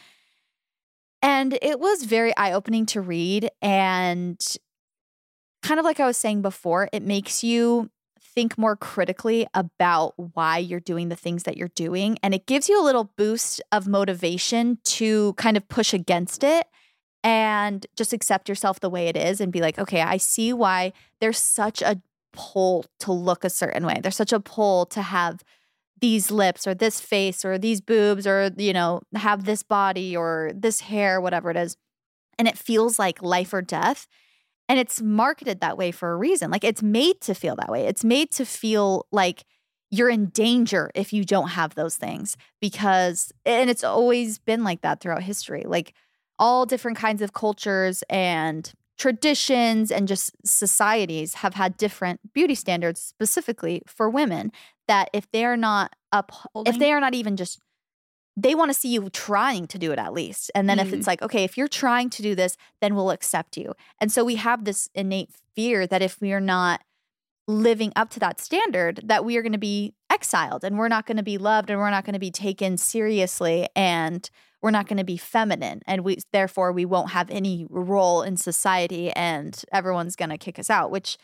And it was very eye-opening to read. And kind of like I was saying before, it makes you think more critically about why you're doing the things that you're doing. And it gives you a little boost of motivation to kind of push against it and just accept yourself the way it is and be like, okay, I see why there's such a pull to look a certain way. There's such a pull to have these lips or this face or these boobs or, you know, have this body or this hair, whatever it is. And it feels like life or death. And it's marketed that way for a reason. Like it's made to feel that way. It's made to feel like you're in danger if you don't have those things because, and it's always been like that throughout history. Like all different kinds of cultures and traditions and just societies have had different beauty standards specifically for women, that if they're not up, Holding. if they are not even just, they want to see you trying to do it at least. And then Mm. if it's like, okay, if you're trying to do this, then we'll accept you. And so we have this innate fear that if we are not living up to that standard, that we are going to be exiled and we're not going to be loved and we're not going to be taken seriously and we're not going to be feminine, and we therefore we won't have any role in society and everyone's going to kick us out, which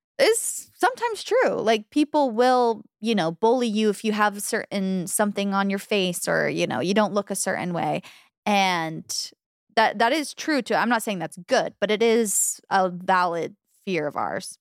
is sometimes true. Like people will, you know, bully you if you have a certain something on your face or, you know, you don't look a certain way. And that that is true too. I'm not saying that's good, but it is a valid fear of ours.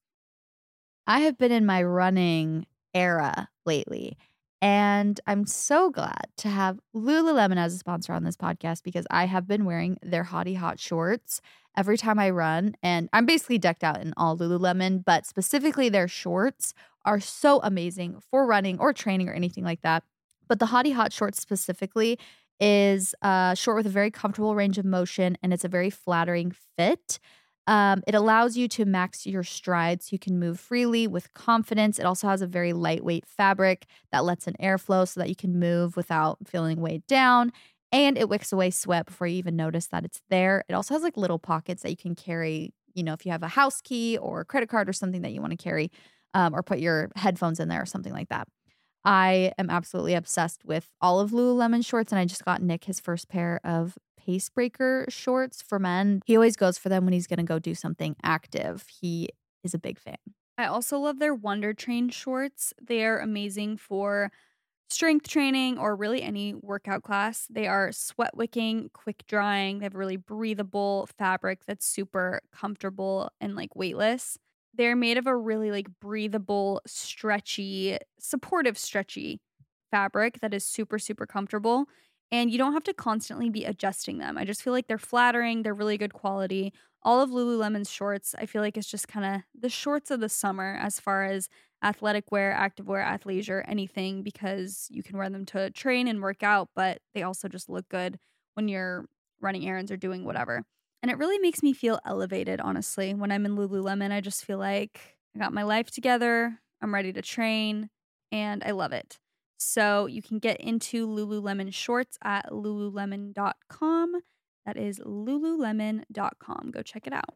I have been in my running era lately, and I'm so glad to have Lululemon as a sponsor on this podcast because I have been wearing their Hottie Hot shorts every time I run. And I'm basically decked out in all Lululemon, but specifically their shorts are so amazing for running or training or anything like that. But the Hottie Hot shorts specifically is a short with a very comfortable range of motion, and it's a very flattering fit. Um, it allows you to max your strides so you can move freely with confidence. It also has a very lightweight fabric that lets in airflow so that you can move without feeling weighed down. And it wicks away sweat before you even notice that it's there. It also has like little pockets that you can carry, you know, if you have a house key or a credit card or something that you want to carry, um, or put your headphones in there or something like that. I am absolutely obsessed with all of Lululemon shorts, and I just got Nick his first pair of Pacebreaker shorts for men. He always goes for them when he's going to go do something active. He is a big fan. I also love their Wonder Train shorts. They are amazing for strength training or really any workout class. They are sweat wicking, quick drying. They have a really breathable fabric that's super comfortable and like weightless. They're made of a really like breathable, stretchy, supportive, stretchy fabric that is super, super comfortable. And you don't have to constantly be adjusting them. I just feel like they're flattering. They're really good quality. All of Lululemon's shorts, I feel like it's just kind of the shorts of the summer as far as athletic wear, activewear, athleisure, anything, because you can wear them to train and work out, but they also just look good when you're running errands or doing whatever. And it really makes me feel elevated, honestly. When I'm in Lululemon, I just feel like I got my life together. I'm ready to train, and I love it. So you can get into Lululemon shorts at lululemon dot com. That is lululemon dot com. Go check it out.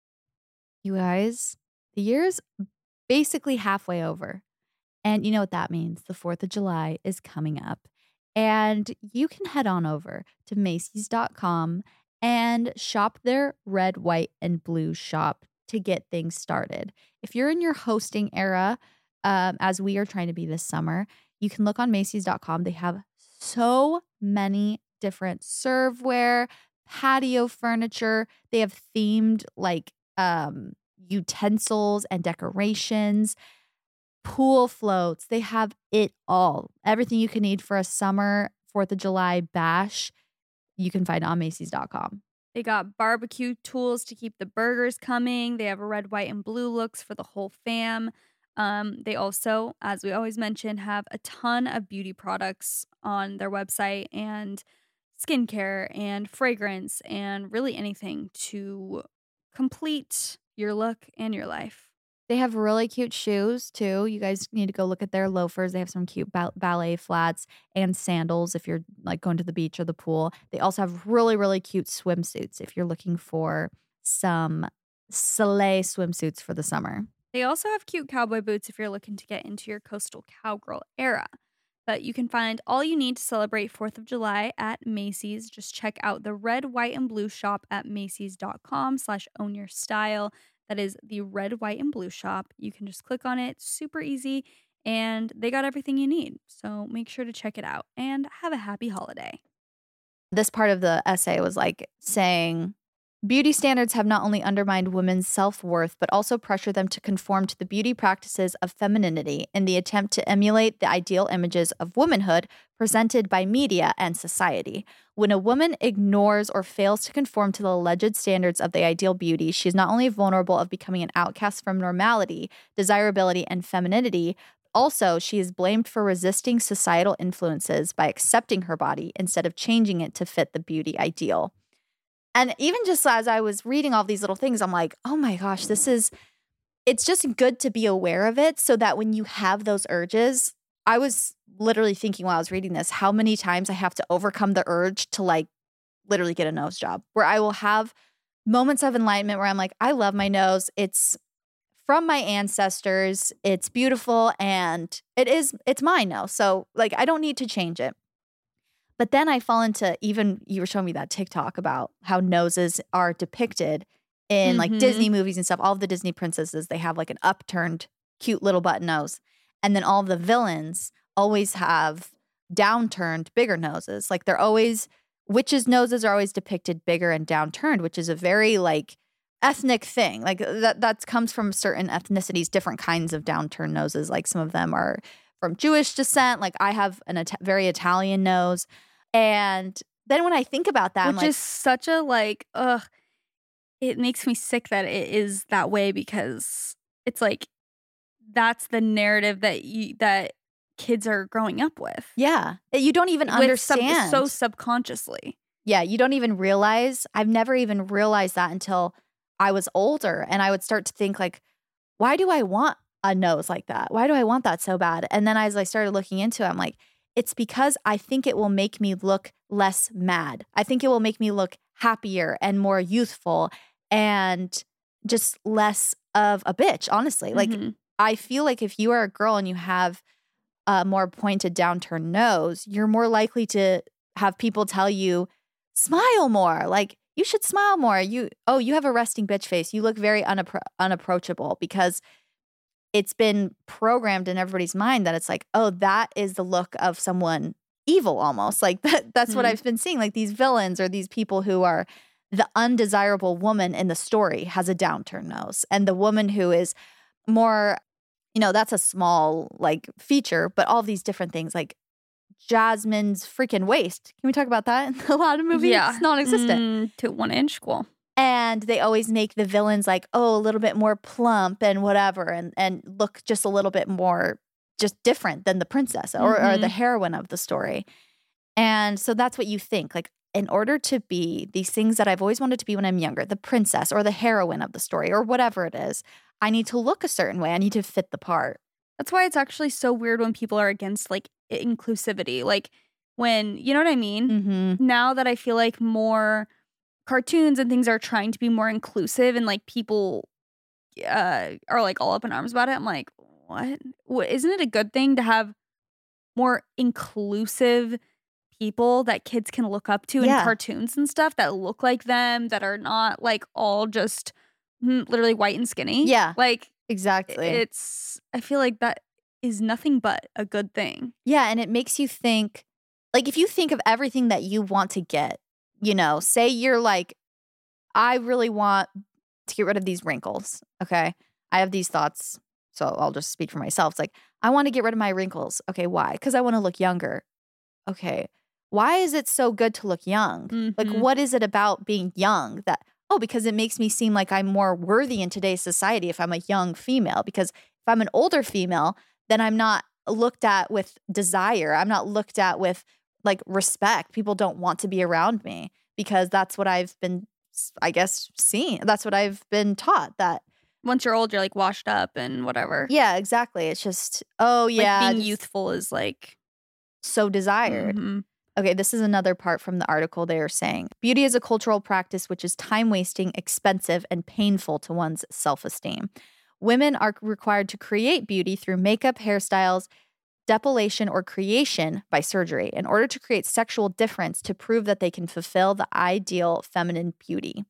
You guys, the year's basically halfway over. And you know what that means. The fourth of July is coming up. And you can head on over to Macy's dot com and shop their red, white, and blue shop to get things started. If you're in your hosting era, um, as we are trying to be this summer, you can look on Macy's dot com. They have so many different serveware, patio furniture. They have themed like um, utensils and decorations, pool floats. They have it all. Everything you can need for a summer fourth of July bash, you can find on Macy's dot com. They got barbecue tools to keep the burgers coming. They have a red, white, and blue looks for the whole fam. Um, they also, as we always mention, have a ton of beauty products on their website and skincare and fragrance and really anything to complete your look and your life. They have really cute shoes too. You guys need to go look at their loafers. They have some cute ba- ballet flats and sandals if you're like going to the beach or the pool. They also have really, really cute swimsuits if you're looking for some Soleil swimsuits for the summer. They also have cute cowboy boots if you're looking to get into your coastal cowgirl era. But you can find all you need to celebrate fourth of July at Macy's. Just check out the red, white, and blue shop at Macy's dot com slash own your style. That is the red, white, and blue shop. You can just click on it. Super easy. And they got everything you need. So make sure to check it out and have a happy holiday. This part of the essay was like saying, beauty standards have not only undermined women's self-worth, but also pressured them to conform to the beauty practices of femininity in the attempt to emulate the ideal images of womanhood presented by media and society. When a woman ignores or fails to conform to the alleged standards of the ideal beauty, she is not only vulnerable of becoming an outcast from normality, desirability, and femininity, also she is blamed for resisting societal influences by accepting her body instead of changing it to fit the beauty ideal. And even just as I was reading all these little things, I'm like, oh my gosh, this is, it's just good to be aware of it so that when you have those urges, I was literally thinking while I was reading this, how many times I have to overcome the urge to like literally get a nose job, where I will have moments of enlightenment where I'm like, I love my nose. It's from my ancestors. It's beautiful and it is, it's mine now. So like, I don't need to change it. But then I fall into, even you were showing me that TikTok about how noses are depicted in like Mhm. Disney movies and stuff. All of the Disney princesses, they have like an upturned, cute little button nose. And then all of the villains always have downturned, bigger noses. Like they're always, witches' noses are always depicted bigger and downturned, which is a very like ethnic thing. Like that that comes from certain ethnicities, different kinds of downturned noses. Like some of them are from Jewish descent. Like I have an Ita- very Italian nose. And then when I think about that, I'm Which like, is such a like, ugh, it makes me sick that it is that way because it's like that's the narrative that you that kids are growing up with. yeah, you don't even With sub- understand. so subconsciously. Yeah, you don't even realize. I've never even realized that until I was older. And I would start to think like, why do I want a nose like that? Why do I want that so bad? And then as I started looking into it, I'm like, it's because I think it will make me look less mad. I think it will make me look happier and more youthful and just less of a bitch, honestly. Like, Mhm. I feel like if you are a girl and you have a more pointed downturned nose, you're more likely to have people tell you, smile more. Like, you should smile more. You, oh, you have a resting bitch face. You look very unappro- unapproachable because it's been programmed in everybody's mind that it's like, oh, that is the look of someone evil almost. Like that, that's what Mhm. I've been seeing. Like these villains or these people who are the undesirable woman in the story has a downturned nose. And the woman who is more, you know, that's a small like feature, but all these different things like Jasmine's freaking waist. Can we talk about that in a lot of movies? Yeah. It's non-existent. Mm, to one inch, cool. And they always make the villains like, oh, a little bit more plump and whatever, and and look just a little bit more just different than the princess or, or the Mhm. heroine of the story. And so that's what you think. Like, in order to be these things that I've always wanted to be when I'm younger, the princess or the heroine of the story or whatever it is, I need to look a certain way. I need to fit the part. That's why it's actually so weird when people are against like inclusivity. Like when, you know what I mean? Mm-hmm. Now that I feel like more cartoons and things are trying to be more inclusive and like people uh, are like all up in arms about it, I'm like, what? What? Isn't it a good thing to have more inclusive people that kids can look up to Yeah. in cartoons and stuff that look like them, that are not like all just mm, literally white and skinny? Yeah. Like Exactly. it's, I feel like that is nothing but a good thing. Yeah, and it makes you think, like, if you think of everything that you want to get, you know, say you're like, I really want to get rid of these wrinkles, okay? I have these thoughts, so I'll just speak for myself. It's like, I want to get rid of my wrinkles. Okay, why? Because I want to look younger. Okay, why is it so good to look young? Like, Mhm. what is it about being young that, oh, because it makes me seem like I'm more worthy in today's society if I'm a young female. Because if I'm an older female, then I'm not looked at with desire. I'm not looked at with like respect. People don't want to be around me because that's what I've been, I guess, seeing. That's what I've been taught that. Once you're old, you're like washed up and whatever. Yeah, exactly. It's just, oh, yeah. Like being just youthful is like so desired. mhm. Okay, this is another part from the article. They are saying beauty is a cultural practice which is time wasting, expensive, and painful to one's self esteem. Women are required to create beauty through makeup, hairstyles, depilation, or creation by surgery in order to create sexual difference to prove that they can fulfill the ideal feminine beauty.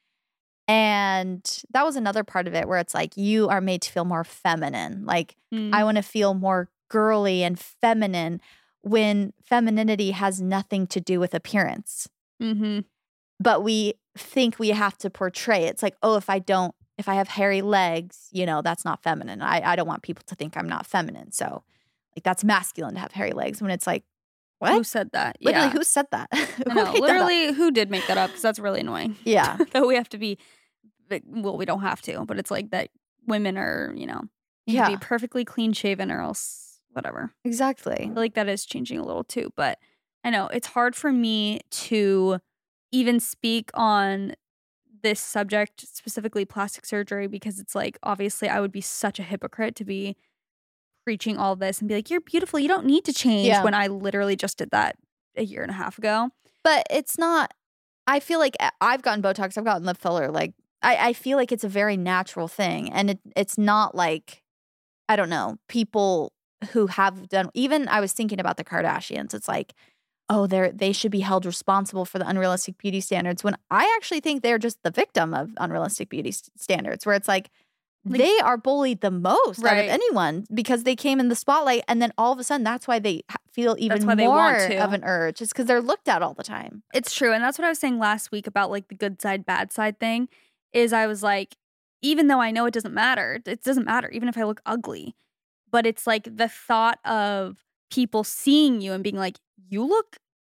And that was another part of it where it's like you are made to feel more feminine. Like, Mm. I want to feel more girly and feminine when femininity has nothing to do with appearance. Mhm. But we think we have to portray it. It's like, oh, if I don't, if I have hairy legs, you know, that's not feminine. I, I don't want people to think I'm not feminine. So, like, that's masculine to have hairy legs when it's like, what? Who said that? Literally, yeah. who said that? I Who know. made that up? Literally, who did make that up? Because that's really annoying. Yeah. That we have to be, well, we don't have to, but it's like that women are, you know, need Yeah. to be perfectly clean shaven or else whatever. Exactly. I feel like that is changing a little too, but I know it's hard for me to even speak on this subject, specifically plastic surgery, because it's like, obviously I would be such a hypocrite to be preaching all this and be like, you're beautiful, you don't need to change, Yeah. when I literally just did that a year and a half ago. But it's not, I feel like I've gotten Botox, I've gotten lip filler. Like, I, I feel like it's a very natural thing. And it, it's not like, I don't know, people who have done, even I was thinking about the Kardashians. It's like, oh, they're, they should be held responsible for the unrealistic beauty standards, when I actually think they're just the victim of unrealistic beauty s- standards, where it's like, Like- they are bullied the most out Right. of anyone because they came in the spotlight, and then all of a sudden that's why they ha- feel even That's why they more want to. of an urge. It's because they're looked at all the time. It's true. And that's what I was saying last week about like the good side, bad side thing, is I was like, even though I know it doesn't matter, it doesn't matter, even if I look ugly. But it's like the thought of people seeing you and being like, you look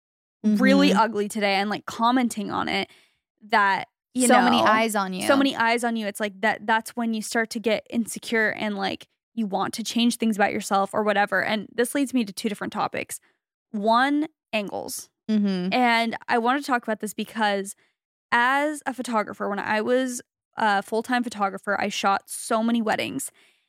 really Mhm. ugly today, and like commenting on it, that, you so know, many eyes on you. so many eyes on you. It's like that, that's when you start to get insecure and like you want to change things about yourself or whatever. And this leads me to two different topics. One, angles. Mm-hmm. And I want to talk about this because as a photographer, when I was a full-time photographer, I shot so many weddings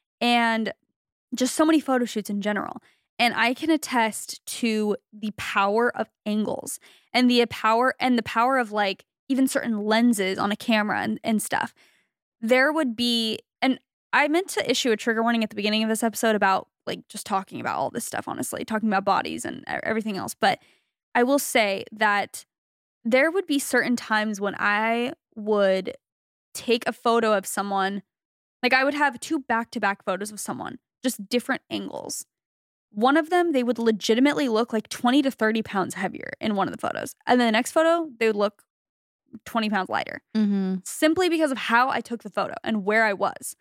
and just so many photo shoots in general. And I can attest to the power of angles and the power and the power of like even certain lenses on a camera and, and stuff. There would be, and I meant to issue a trigger warning at the beginning of this episode about like just talking about all this stuff, honestly, talking about bodies and everything else. But I will say that there would be certain times when I would take a photo of someone, like I would have two back-to-back photos of someone, just different angles. One of them, they would legitimately look like twenty to thirty pounds heavier in one of the photos. And then the next photo, they would look twenty pounds lighter. Mm-hmm. Simply because of how I took the photo and where I was.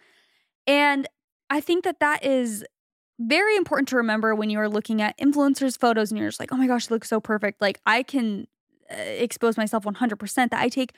And I think that that is very important to remember when you are looking at influencers' photos and you're just like, oh my gosh, they look so perfect. Like I can uh, expose myself one hundred percent that I take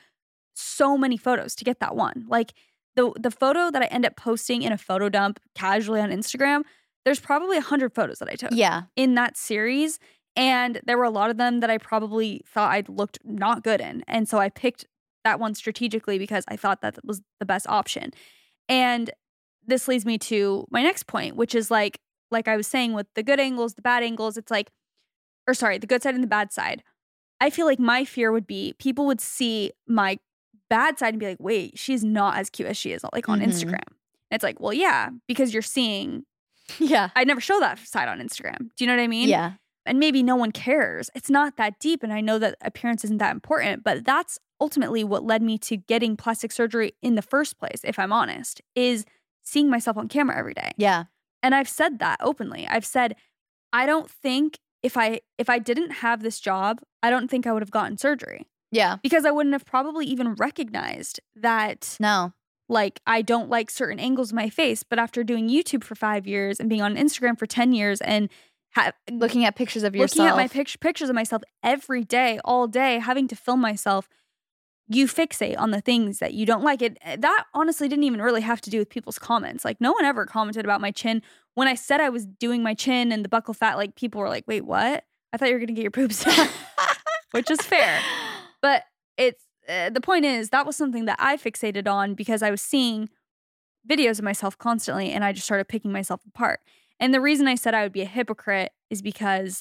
so many photos to get that one. Like the the photo that I end up posting in a photo dump casually on Instagram, there's probably one hundred photos that I took Yeah. in that series. And there were a lot of them that I probably thought I looked not good in. And so I picked that one strategically because I thought that was the best option. And this leads me to my next point, which is like, like I was saying with the good angles, the bad angles, it's like, or sorry, the good side and the bad side. I feel like my fear would be people would see my bad side and be like, wait, she's not as cute as she is like on Mhm. Instagram. And it's like, well, yeah, because you're seeing, Yeah. I never show that side on Instagram. Do you know what I mean? Yeah. And maybe no one cares. It's not that deep. And I know that appearance isn't that important, but that's ultimately what led me to getting plastic surgery in the first place, if I'm honest, is seeing myself on camera every day. Yeah. And I've said that openly. I've said, I don't think if I if I didn't have this job, I don't think I would have gotten surgery Yeah. because I wouldn't have probably even recognized that No. like I don't like certain angles of my face. But after doing YouTube for five years and being on Instagram for ten years and ha- Looking at pictures of yourself. looking at my pic- pictures of myself every day, all day, having to film myself, you fixate on the things that you don't like. It that honestly didn't even really have to do with people's comments. Like no one ever commented about my chin. When I said I was doing my chin and the buckle fat, like people were like, wait, what? I thought you were going to get your boobs done, which is fair. But it's uh, the point is that was something that I fixated on because I was seeing videos of myself constantly and I just started picking myself apart. And the reason I said I would be a hypocrite is because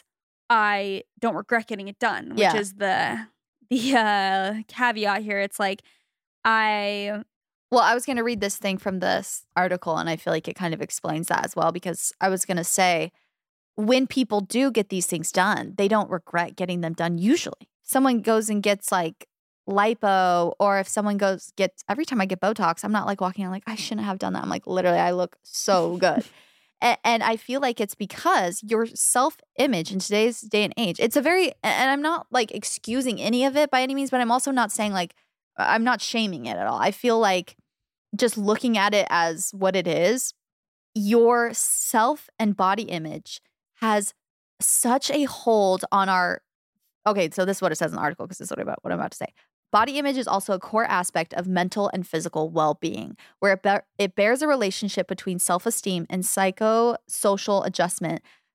I don't regret getting it done, which Yeah. is the the uh, caveat here. It's like I Well, I was going to read this thing from this article, and I feel like it kind of explains that as well, because I was going to say, when people do get these things done, they don't regret getting them done usually. Someone goes and gets like lipo, or if someone goes, gets, every time I get Botox, I'm not like walking out like, I shouldn't have done that. I'm like, literally, I look so good. and, and I feel like it's because your self-image in today's day and age, it's a very, and I'm not like excusing any of it by any means, but I'm also not saying like, I'm not shaming it at all. I feel like just looking at it as what it is, your self and body image has such a hold on our, okay, so this is what it says in the article because this is what, about, what I'm about to say. Body image is also a core aspect of mental and physical well-being, where it, be- it bears a relationship between self-esteem and psychosocial adjustment.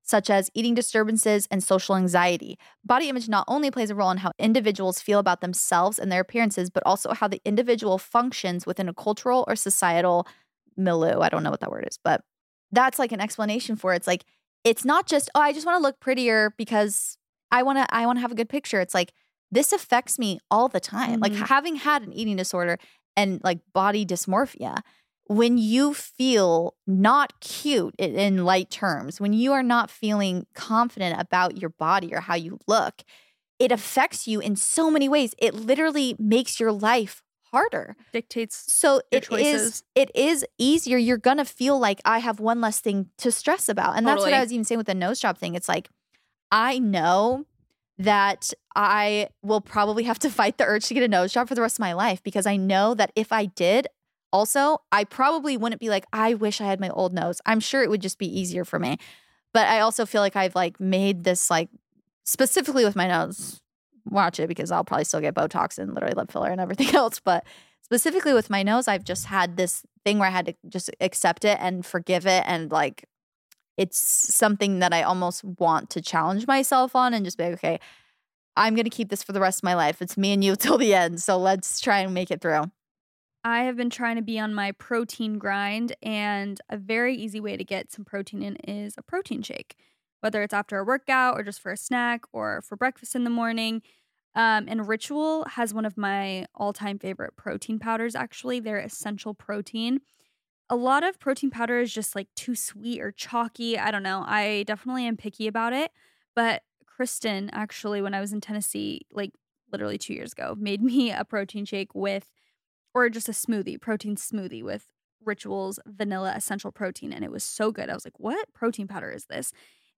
such as eating disturbances and social anxiety. Body image not only plays a role in how individuals feel about themselves and their appearances, but also how the individual functions within a cultural or societal milieu. I don't know what that word is, but that's like an explanation for it. It's like, it's not just, oh, I just want to look prettier because I want to I want to have a good picture. It's like, this affects me all the time. Mm-hmm. Like having had an eating disorder and like body dysmorphia, when you feel not cute in light terms, when you are not feeling confident about your body or how you look, it affects you in so many ways. It literally makes your life harder. Dictates so your it choices. is it is easier. You're gonna feel like I have one less thing to stress about. And that's Totally. what I was even saying with the nose job thing. It's like, I know that I will probably have to fight the urge to get a nose job for the rest of my life, because I know that if I did, also, I probably wouldn't be like, I wish I had my old nose. I'm sure it would just be easier for me. But I also feel like I've like made this, like, specifically with my nose, watch it because I'll probably still get Botox and literally lip filler and everything else. But specifically with my nose, I've just had this thing where I had to just accept it and forgive it. And like, it's something that I almost want to challenge myself on and just be like, okay, I'm going to keep this for the rest of my life. It's me and you till the end. So let's try and make it through. I have been trying to be on my protein grind, and a very easy way to get some protein in is a protein shake, whether it's after a workout or just for a snack or for breakfast in the morning. Um, and Ritual has one of my all-time favorite protein powders, actually. They're Essential Protein. A lot of protein powder is just like too sweet or chalky. I don't know. I definitely am picky about it. But Kristen, actually, when I was in Tennessee, like literally two years ago, made me a protein shake with, or just a smoothie, protein smoothie with Ritual's Vanilla Essential Protein. And it was so good. I was like, what protein powder is this?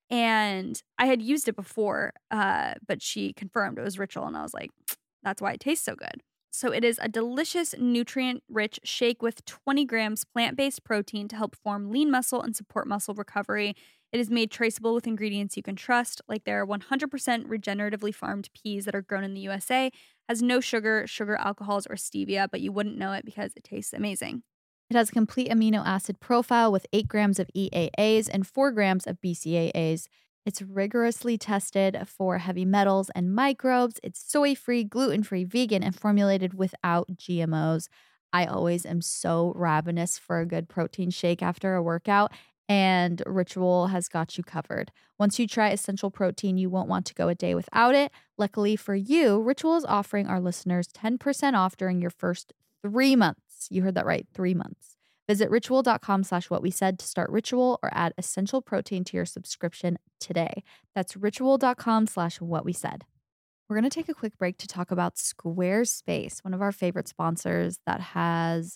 And I had used it before, uh, but she confirmed it was Ritual. And I was like, that's why it tastes so good. So it is a delicious, nutrient-rich shake with twenty grams plant-based protein to help form lean muscle and support muscle recovery. It is made traceable with ingredients you can trust, like their one hundred percent regeneratively farmed peas that are grown in the U S A, has no sugar, sugar alcohols, or stevia, but you wouldn't know it because it tastes amazing. It has a complete amino acid profile with eight grams of E A As and four grams of B C A As. It's rigorously tested for heavy metals and microbes. It's soy-free, gluten-free, vegan, and formulated without G M Os. I always am so ravenous for a good protein shake after a workout, and Ritual has got you covered. Once you try Essential Protein, you won't want to go a day without it. Luckily for you, Ritual is offering our listeners ten percent off during your first three months. You heard that right, three months. Visit ritual.com slash what we said to start Ritual or add Essential Protein to your subscription today. That's ritual.com slash what we said. We're going to take a quick break to talk about Squarespace, one of our favorite sponsors that has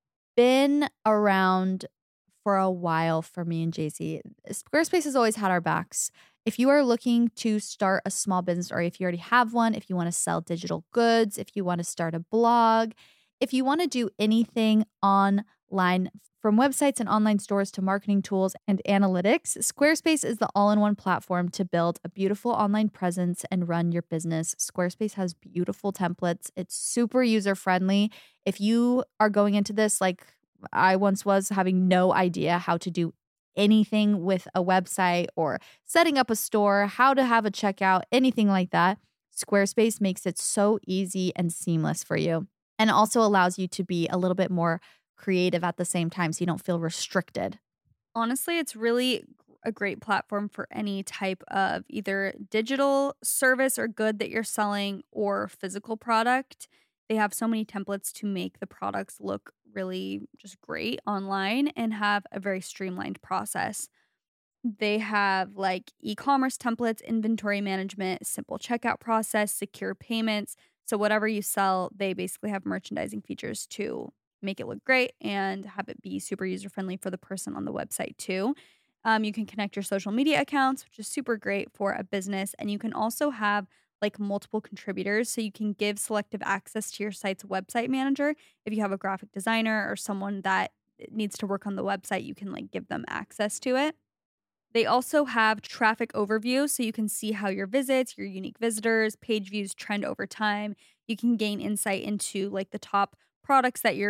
been around for a while for me and J C. Squarespace has always had our backs. If you are looking to start a small business, or if you already have one, if you want to sell digital goods, if you want to start a blog, if you want to do anything online, from websites and online stores to marketing tools and analytics, Squarespace is the all-in-one platform to build a beautiful online presence and run your business. Squarespace has beautiful templates. It's super user-friendly. If you are going into this like I once was, having no idea how to do anything with a website or setting up a store, how to have a checkout, anything like that, Squarespace makes it so easy and seamless for you. And also allows you to be a little bit more creative at the same time so you don't feel restricted. Honestly, it's really a great platform for any type of either digital service or good that you're selling or physical product. They have so many templates to make the products look really just great online and have a very streamlined process. They have like e-commerce templates, inventory management, simple checkout process, secure payments. So whatever you sell, they basically have merchandising features to make it look great and have it be super user-friendly for the person on the website too. Um, you can connect your social media accounts, which is super great for a business. And you can also have like multiple contributors. So you can give selective access to your site's website manager. If you have a graphic designer or someone that needs to work on the website, you can like give them access to it. They also have traffic overview, so you can see how your visits, your unique visitors, page views trend over time. You can gain insight into like the top products that your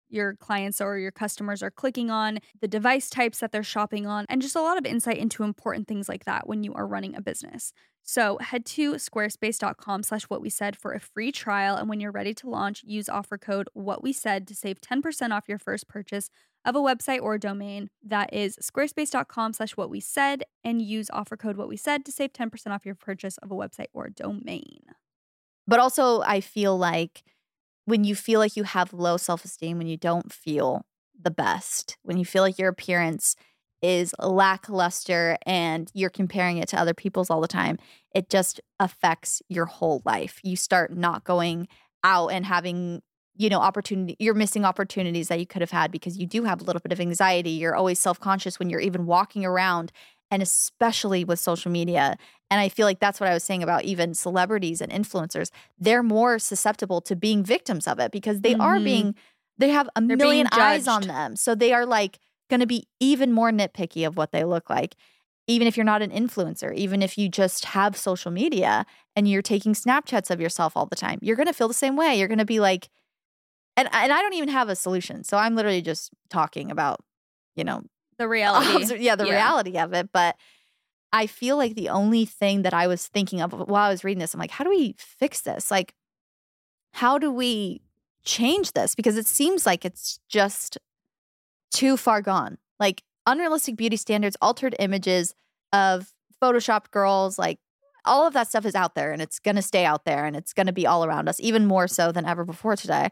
your clients or your customers are clicking on, the device types that they're shopping on, and just a lot of insight into important things like that when you are running a business. So head to squarespace.com slash what we said for a free trial. And when you're ready to launch, use offer code what we said to save ten percent off your first purchase of a website or domain. That is squarespace.com slash what we said and use offer code what we said to save ten percent off your purchase of a website or domain. But also, I feel like when you feel like you have low self-esteem, when you don't feel the best, when you feel like your appearance is lackluster and you're comparing it to other people's all the time, it just affects your whole life. You start not going out and having, you know, opportunity. You're missing opportunities that you could have had because you do have a little bit of anxiety. You're always self-conscious when you're even walking around, and especially with social media. And I feel like that's what I was saying about even celebrities and influencers. They're more susceptible to being victims of it because they mm-hmm. are being, they have a They're million eyes on them. So they are like going to be even more nitpicky of what they look like. Even if you're not an influencer, even if you just have social media and you're taking Snapchats of yourself all the time, you're going to feel the same way. You're going to be like, and, and I don't even have a solution. So I'm literally just talking about, you know, the reality. Obs- yeah, the yeah. reality of it. But I feel like the only thing that I was thinking of while I was reading this, I'm like, how do we fix this? Like, how do we change this? Because it seems like it's just too far gone. Like unrealistic beauty standards, altered images of Photoshopped girls, like all of that stuff is out there and it's going to stay out there and it's going to be all around us, even more so than ever before today.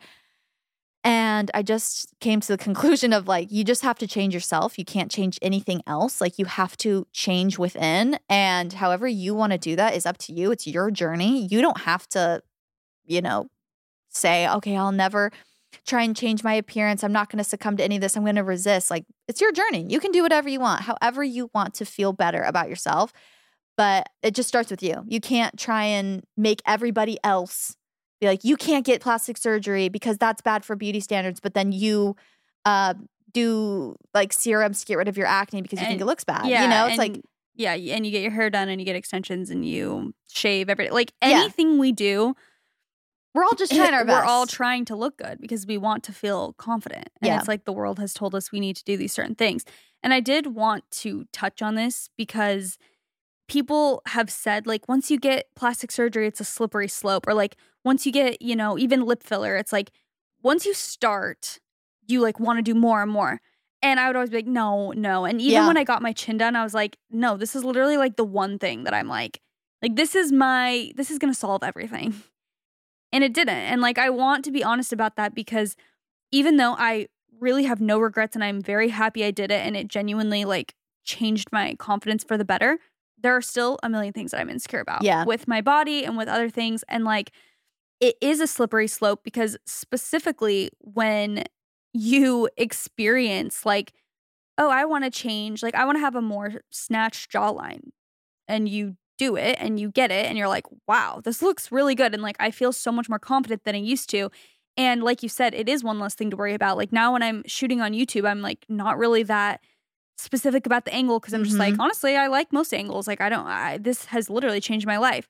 And I just came to the conclusion of like, you just have to change yourself. You can't change anything else. Like you have to change within. And however you want to do that is up to you. It's your journey. You don't have to, you know, say, okay, I'll never try and change my appearance. I'm not going to succumb to any of this. I'm going to resist. Like it's your journey. You can do whatever you want, however you want to feel better about yourself. But it just starts with you. You can't try and make everybody else be like, you can't get plastic surgery because that's bad for beauty standards. But then you uh, do like serums to get rid of your acne because you and, think it looks bad. Yeah, you know, it's and, like. Yeah. And you get your hair done and you get extensions and you shave every like anything yeah. we do. We're all just trying our best. We're all trying to look good because we want to feel confident. And yeah. it's like the world has told us we need to do these certain things. And I did want to touch on this because people have said, like, once you get plastic surgery, it's a slippery slope. Or, like, once you get, you know, even lip filler, it's like, once you start, you, like, want to do more and more. And I would always be like, no, no. And even yeah. when I got my chin done, I was like, no, this is literally, like, the one thing that I'm like, like, this is my, this is going to solve everything. And it didn't. And, like, I want to be honest about that because even though I really have no regrets and I'm very happy I did it and it genuinely, like, changed my confidence for the better, there are still a million things that I'm insecure about yeah. with my body and with other things. And, like, it is a slippery slope because specifically when you experience, like, oh, I want to change, like, I want to have a more snatched jawline, and you do it and you get it and you're like, wow, this looks really good. And, like, I feel so much more confident than I used to. And like you said, it is one less thing to worry about. Like, now when I'm shooting on YouTube, I'm, like, not really that specific about the angle because I'm just mm-hmm. like, honestly, I like most angles. Like, I don't, I, this has literally changed my life.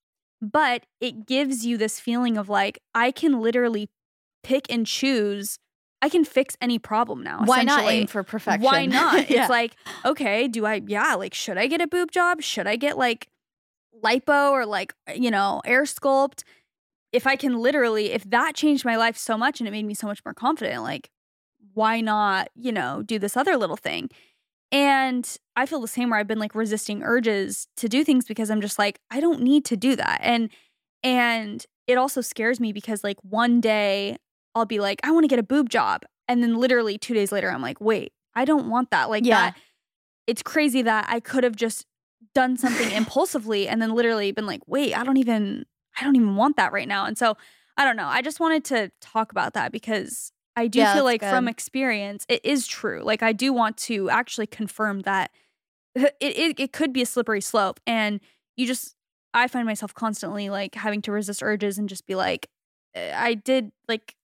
But it gives you this feeling of, like, I can literally pick and choose. I can fix any problem now. Why not aim for perfection? Why not? yeah. It's like, okay, do I, yeah, like, should I get a boob job? Should I get, like, lipo or, like, you know, air sculpt? If I can literally, if that changed my life so much and it made me so much more confident, like, why not, you know, do this other little thing? And I feel the same where I've been, like, resisting urges to do things because I'm just like, I don't need to do that. And, and it also scares me because, like, one day I'll be like, I want to get a boob job. And then literally two days later, I'm like, wait, I don't want that. Like yeah. that. It's crazy that I could have just done something impulsively and then literally been like, wait, I don't even, I don't even want that right now. And so I don't know. I just wanted to talk about that because I do yeah, feel like good. from experience, it is true. Like, I do want to actually confirm that it, it, it could be a slippery slope. And you just, I find myself constantly, like, having to resist urges and just be like, I did, like,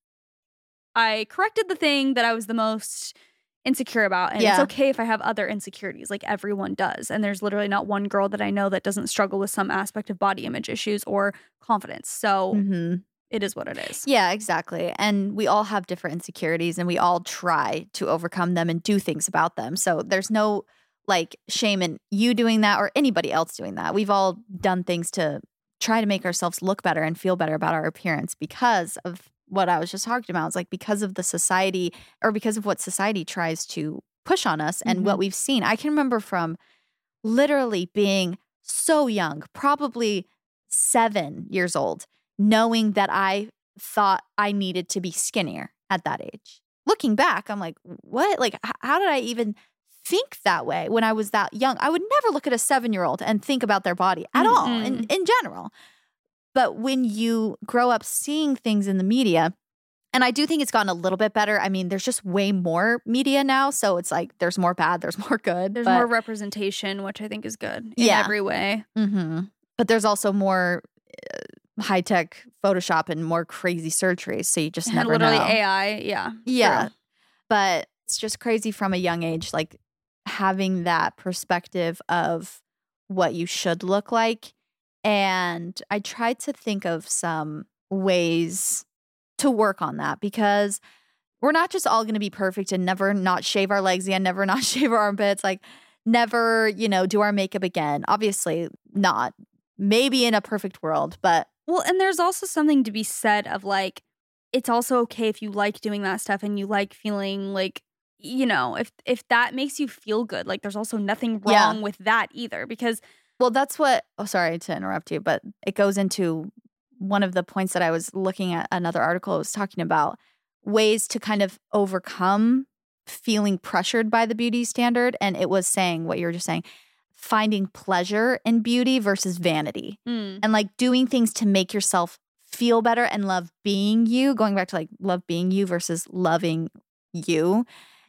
I corrected the thing that I was the most insecure about. And yeah. it's okay if I have other insecurities, like everyone does. And there's literally not one girl that I know that doesn't struggle with some aspect of body image issues or confidence. So mm-hmm. it is what it is. Yeah, exactly. And we all have different insecurities and we all try to overcome them and do things about them. So there's no like shame in you doing that or anybody else doing that. We've all done things to try to make ourselves look better and feel better about our appearance because of what I was just talking about. It's like because of the society or because of what society tries to push on us and Mhm. what we've seen. I can remember from literally being so young, probably seven years old, knowing that I thought I needed to be skinnier at that age. Looking back, I'm like, what? Like, h- how did I even think that way when I was that young? I would never look at a seven-year-old and think about their body at all in, Mm-mm. in general. But when you grow up seeing things in the media, and I do think it's gotten a little bit better. I mean, there's just way more media now. So it's like there's more bad, there's more good. There's but, more representation, which I think is good in Yeah. every way. hmm But there's also more uh, high tech Photoshop and more crazy surgeries. So you just And never literally know. A I, yeah. Yeah. True. But it's just crazy from a young age, like having that perspective of what you should look like. And I tried to think of some ways to work on that because we're not just all going to be perfect and never not shave our legs again, never not shave our armpits, like never, you know, do our makeup again. Obviously not. Maybe in a perfect world, but Well, and there's also something to be said of like, it's also okay if you like doing that stuff and you like feeling like, you know, if if that makes you feel good, like there's also nothing Yeah. wrong with that either. Because well, that's what, oh, sorry to interrupt you, but it goes into one of the points that I was looking at another article. It was talking about ways to kind of overcome feeling pressured by the beauty standard. And it was saying what you were just saying, finding pleasure in beauty versus vanity mm, and like doing things to make yourself feel better and love being you, going back to like love being you versus loving you.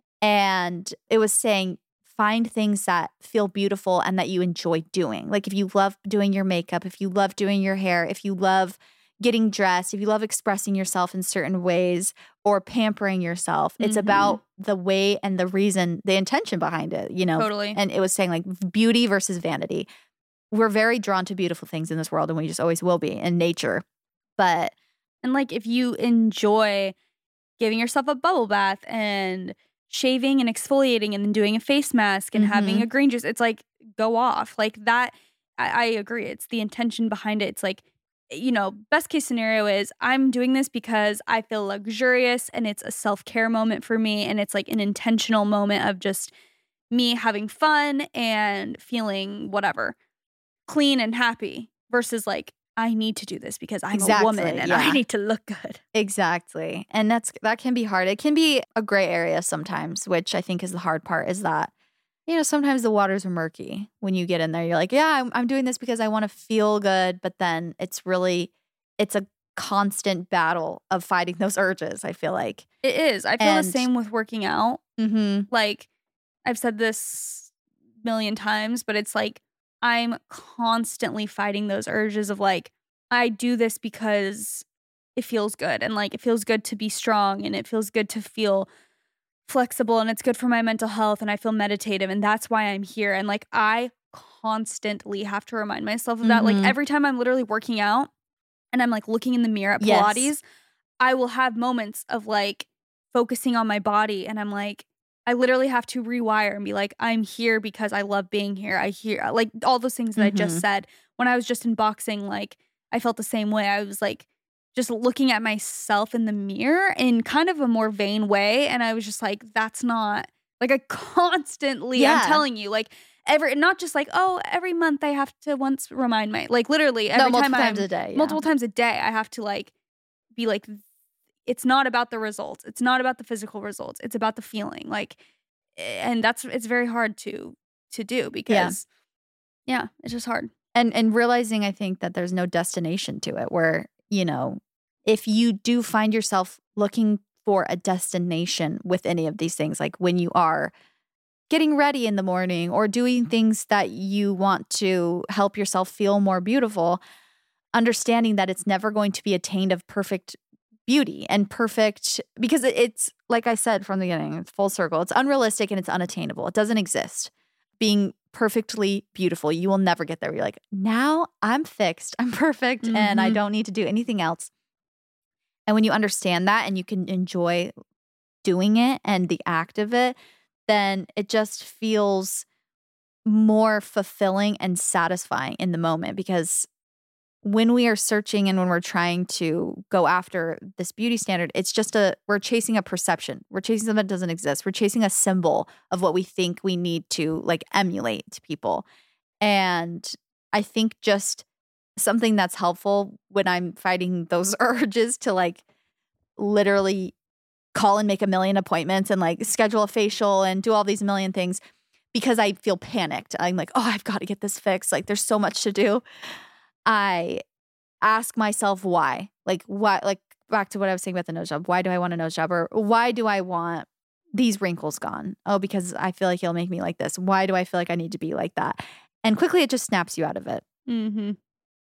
And it was saying, find things that feel beautiful and that you enjoy doing. Like if you love doing your makeup, if you love doing your hair, if you love getting dressed, if you love expressing yourself in certain ways or pampering yourself, it's Mhm. about the way and the reason, the intention behind it, you know? Totally. And it was saying like beauty versus vanity. We're very drawn to beautiful things in this world and we just always will be in nature. But and like if you enjoy giving yourself a bubble bath and shaving and exfoliating and then doing a face mask and having Mhm. a green juice, it's like go off. Like that, I, I agree. It's the intention behind it. It's like, you know, best case scenario is I'm doing this because I feel luxurious and it's a self-care moment for me. And it's like an intentional moment of just me having fun and feeling whatever, clean and happy versus like, I need to do this because I'm a woman Exactly, and yeah. I need to look good. exactly. And that's that can be hard. It can be a gray area sometimes, which I think is the hard part is that, you know, sometimes the waters are murky when you get in there. You're like, yeah, I'm, I'm doing this because I want to feel good. But then it's really, it's a constant battle of fighting those urges, I feel like. It is. I feel And- the same with working out. Mm-hmm. Like, I've said this a million times, but it's like I'm constantly fighting those urges of like, I do this because it feels good. And like, it feels good to be strong and it feels good to feel flexible and it's good for my mental health and I feel meditative and that's why I'm here. And like, I constantly have to remind myself of that. Mhm. Like, every time I'm literally working out and I'm like looking in the mirror at Yes. Pilates, I will have moments of like focusing on my body and I'm like, I literally have to rewire and be like, I'm here because I love being here. I hear like all those things that I just Mhm. said. When I was just in boxing, like I felt the same way. I was like just looking at myself in the mirror in kind of a more vain way. And I was just like, that's not like I constantly, Yeah. I'm telling you, like every, not just like, oh, every month I have to once remind my, like literally No, every multiple time times I'm, a day. Yeah. multiple times a day, I have to like be like, it's not about the results. It's not about the physical results. It's about the feeling. Like, and that's, it's very hard to, to do because yeah, it's just hard. And and realizing, I think, that there's no destination to it where, you know, if you do find yourself looking for a destination with any of these things, like when you are getting ready in the morning or doing things that you want to help yourself feel more beautiful, understanding that it's never going to be attained of perfect beauty and perfect, because it- it's, like I said from the beginning, it's full circle. It's unrealistic and it's unattainable. It doesn't exist. Being perfectly beautiful, you will never get there. You're like, now I'm fixed. I'm perfect and I Mhm. don't need to do anything else. And when you understand that and you can enjoy doing it and the act of it, then it just feels more fulfilling and satisfying in the moment. Because when we are searching and when we're trying to go after this beauty standard, it's just a, we're chasing a perception. We're chasing something that doesn't exist. We're chasing a symbol of what we think we need to like emulate to people. And I think just something that's helpful when I'm fighting those urges to like literally call and make a million appointments and like schedule a facial and do all these million things because I feel panicked. I'm like, oh, I've got to get this fixed. Like there's so much to do. I ask myself why. Like why, like back to what I was saying about the nose job. Why do I want a nose job? Or why do I want these wrinkles gone? Oh, because I feel like he'll make me like this. Why do I feel like I need to be like that? And quickly it just snaps you out of it. Mm-hmm.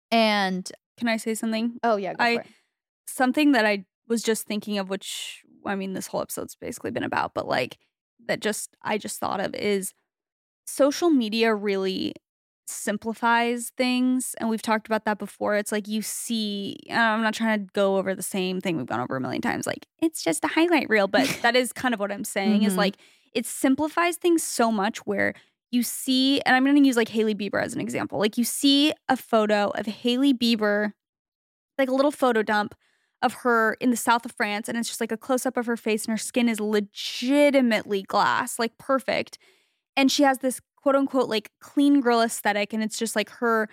And can I say something? Oh yeah, go I for it. Something that I was just thinking of, which I mean, this whole episode's basically been about, but like that just I just thought of is social media really simplifies things, and we've talked about that before. It's like you see, I'm not trying to go over the same thing we've gone over a million times. Like it's just a highlight reel, but that is kind of what I'm saying. Mm-hmm. Is like it simplifies things so much where you see, and I'm going to use like Hailey Bieber as an example. Like you see a photo of Hailey Bieber, like a little photo dump of her in the south of France, and it's just like a close-up of her face, and her skin is legitimately glass, like perfect. And she has this quote-unquote like clean girl aesthetic, and it's just like her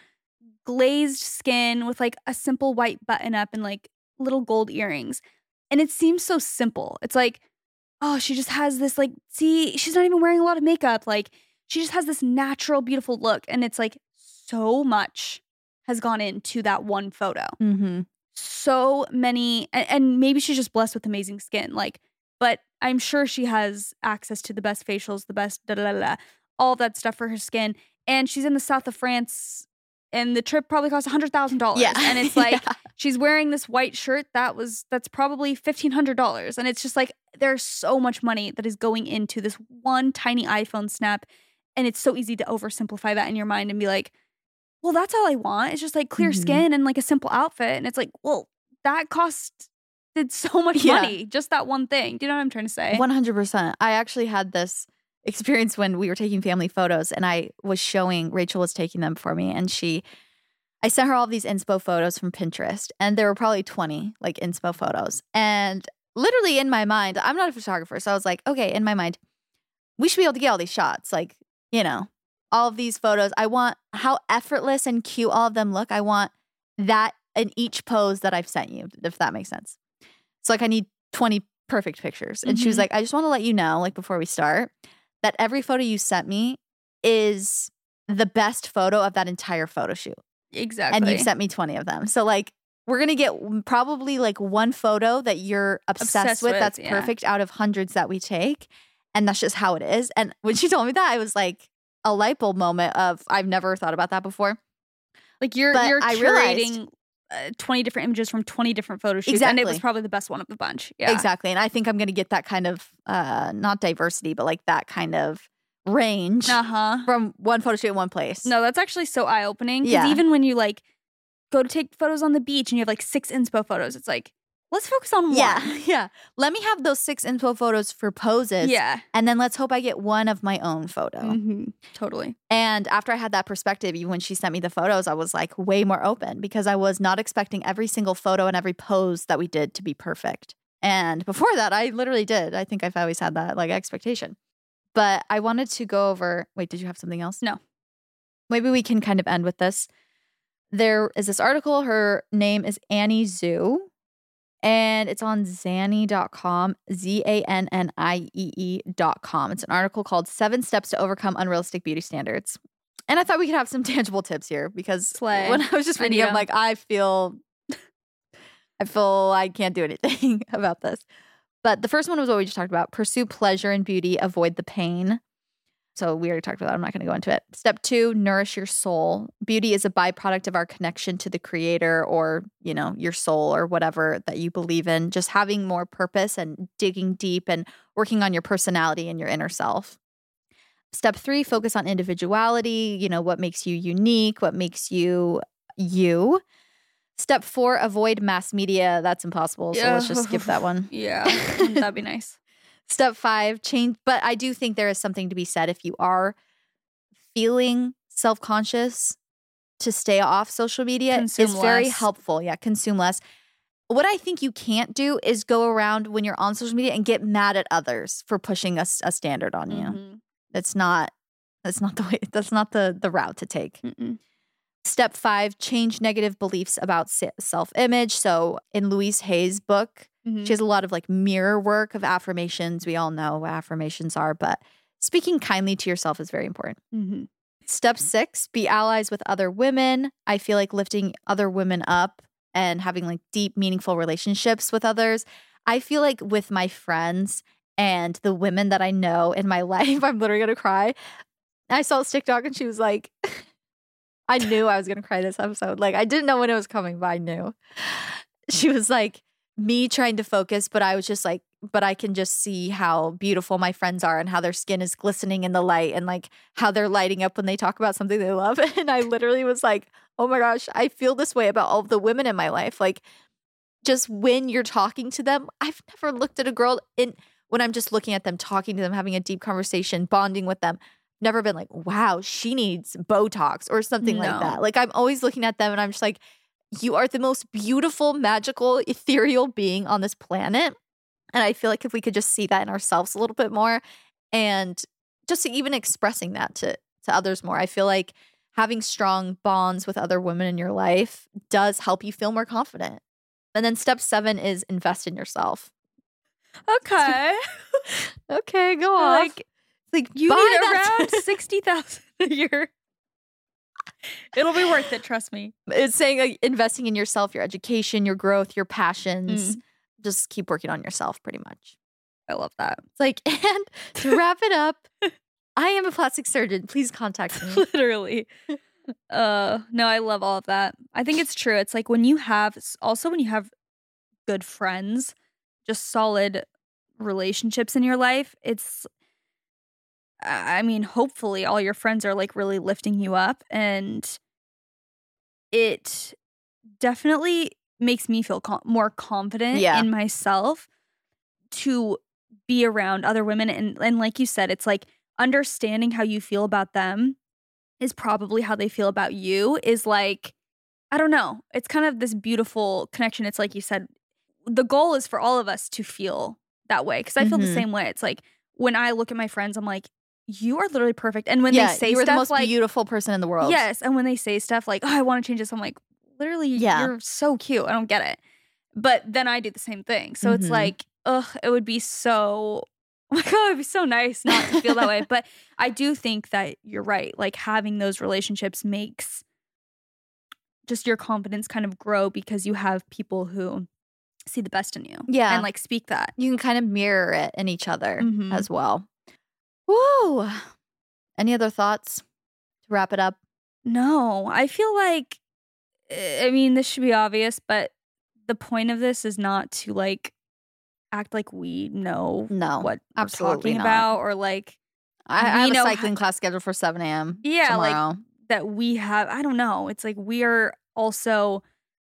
glazed skin with like a simple white button-up and like little gold earrings. And it seems so simple. It's like, oh, she just has this like, see, she's not even wearing a lot of makeup. Like, she just has this natural, beautiful look. And it's like so much has gone into that one photo. Mm-hmm. So many, and, and maybe she's just blessed with amazing skin. Like, but I'm sure she has access to the best facials, the best da da da da, all that stuff for her skin. And she's in the south of France, and the trip probably cost one hundred thousand dollars. Yeah. And it's like, yeah. she's wearing this white shirt that was, that's probably fifteen hundred dollars. And it's just like, there's so much money that is going into this one tiny iPhone snap. And it's so easy to oversimplify that in your mind and be like, well, that's all I want. It's just like clear mm-hmm. skin and like a simple outfit. And it's like, well, that cost did so much yeah. money. Just that one thing. Do you know what I'm trying to say? one hundred percent. I actually had this experience when we were taking family photos, and I was showing, Rachel was taking them for me, and she, I sent her all these inspo photos from Pinterest, and there were probably twenty like inspo photos. And literally in my mind, I'm not a photographer, so I was like, okay, in my mind, we should be able to get all these shots. Like, you know, all of these photos. I want how effortless and cute all of them look. I want that in each pose that I've sent you, if that makes sense. So like I need twenty perfect pictures. And mm-hmm. she was like, I just want to let you know, like before we start, that every photo you sent me is the best photo of that entire photo shoot. Exactly. And you've sent me twenty of them. So like we're going to get probably like one photo that you're obsessed, obsessed with, with that's yeah. perfect out of hundreds that we take. And that's just how it is. And when she told me that, I was like a light bulb moment of I've never thought about that before. Like you're but you're I curating realized, uh, twenty different images from twenty different photo shoots. Exactly. And it was probably the best one of the bunch. Yeah. Exactly. And I think I'm going to get that kind of, uh, not diversity, but like that kind of range uh-huh. from one photo shoot in one place. No, that's actually so eye-opening. Because Yeah. even when you like go to take photos on the beach and you have like six inspo photos, it's like, let's focus on one. Yeah. Yeah. Let me have those six inspo photos for poses. Yeah. And then let's hope I get one of my own photo. Mm-hmm. Totally. And after I had that perspective, even when she sent me the photos, I was like way more open because I was not expecting every single photo and every pose that we did to be perfect. And before that, I literally did. I think I've always had that like expectation. But I wanted to go over, wait, did you have something else? No. Maybe we can kind of end with this. There is this article. Her name is Annie Zhu. And it's on Zannie dot com, Z A N N I E E dot com. It's an article called Seven Steps to Overcome Unrealistic Beauty Standards. And I thought we could have some tangible tips here because Slay. when I was just reading, I'm like, I feel, I feel I can't do anything about this. But the first one was what we just talked about. Pursue pleasure in beauty, avoid the pain. So we already talked about that. I'm not going to go into it. Step two, nourish your soul. Beauty is a byproduct of our connection to the creator or, you know, your soul or whatever that you believe in. Just having more purpose and digging deep and working on your personality and your inner self. Step three, focus on individuality. You know, what makes you unique, what makes you you. Step four, avoid mass media. That's impossible. So Yeah. let's just skip that one. Yeah, that'd be nice. Step five, change. But I do think there is something to be said if you are feeling self-conscious to stay off social media. Consume It's very less. helpful. Yeah, consume less. What I think you can't do is go around when you're on social media and get mad at others for pushing a, s- a standard on you. Mhm. That's not that's not the way that's not the the route to take. Mm-mm. Step five, change negative beliefs about se- self-image. So in Louise Hay's book, Mhm. she has a lot of like mirror work of affirmations. We all know what affirmations are, but speaking kindly to yourself is very important. Mhm. Step six, be allies with other women. I feel like lifting other women up and having like deep, meaningful relationships with others. I feel like with my friends and the women that I know in my life, I'm literally gonna cry. I saw this TikTok and she was like, I knew I was gonna cry this episode. Like I didn't know when it was coming, but I knew. She was like, me trying to focus, but I was just like, but I can just see how beautiful my friends are and how their skin is glistening in the light and like how they're lighting up when they talk about something they love. And I literally was like, oh my gosh, I feel this way about all of the women in my life. Like just when you're talking to them, I've never looked at a girl in when I'm just looking at them, talking to them, having a deep conversation, bonding with them. Never been like, wow, she needs Botox or something like No. that. Like I'm always looking at them and I'm just like, you are the most beautiful, magical, ethereal being on this planet. And I feel like if we could just see that in ourselves a little bit more and just even expressing that to, to others more, I feel like having strong bonds with other women in your life does help you feel more confident. And then step seven is invest in yourself. Okay. Okay, go on. Like like you buy need that- around sixty thousand a year. It'll be worth it, trust me. It's saying like, investing in yourself, your education, your growth, your passions. Mm. Just keep working on yourself pretty much. I love that. It's like, and to wrap it up, I am a plastic surgeon. Please contact me. Literally. Uh no, I love all of that. I think it's true. It's like when you have also when you have good friends, just solid relationships in your life, it's I mean, hopefully all your friends are like really lifting you up, and it definitely makes me feel com- more confident Yeah. in myself to be around other women. And, and like you said, it's like understanding how you feel about them is probably how they feel about you is like, I don't know. It's kind of this beautiful connection. It's like you said, the goal is for all of us to feel that way. Cause I feel the Mhm. same way. It's like when I look at my friends, I'm like, you are literally perfect. And when yeah, they say you are stuff the most like, beautiful person in the world. yes. And when they say stuff like, oh, I want to change this, I'm like, literally, Yeah. you're so cute. I don't get it. But then I do the same thing. So it's Mhm. like, ugh, it would be so, oh my God, it'd be so nice not to feel that way. But I do think that you're right. Like having those relationships makes just your confidence kind of grow because you have people who see the best in you. Yeah. And like speak that. You can kind of mirror it in each other Mhm. as well. Woo. Any other thoughts to wrap it up? No, I feel like, I mean, this should be obvious, but the point of this is not to like act like we know No, what we're absolutely talking not. about or like I, I We have a know cycling ho- class scheduled for seven a.m. Yeah, like- tomorrow. that we have. I don't know. It's like we are also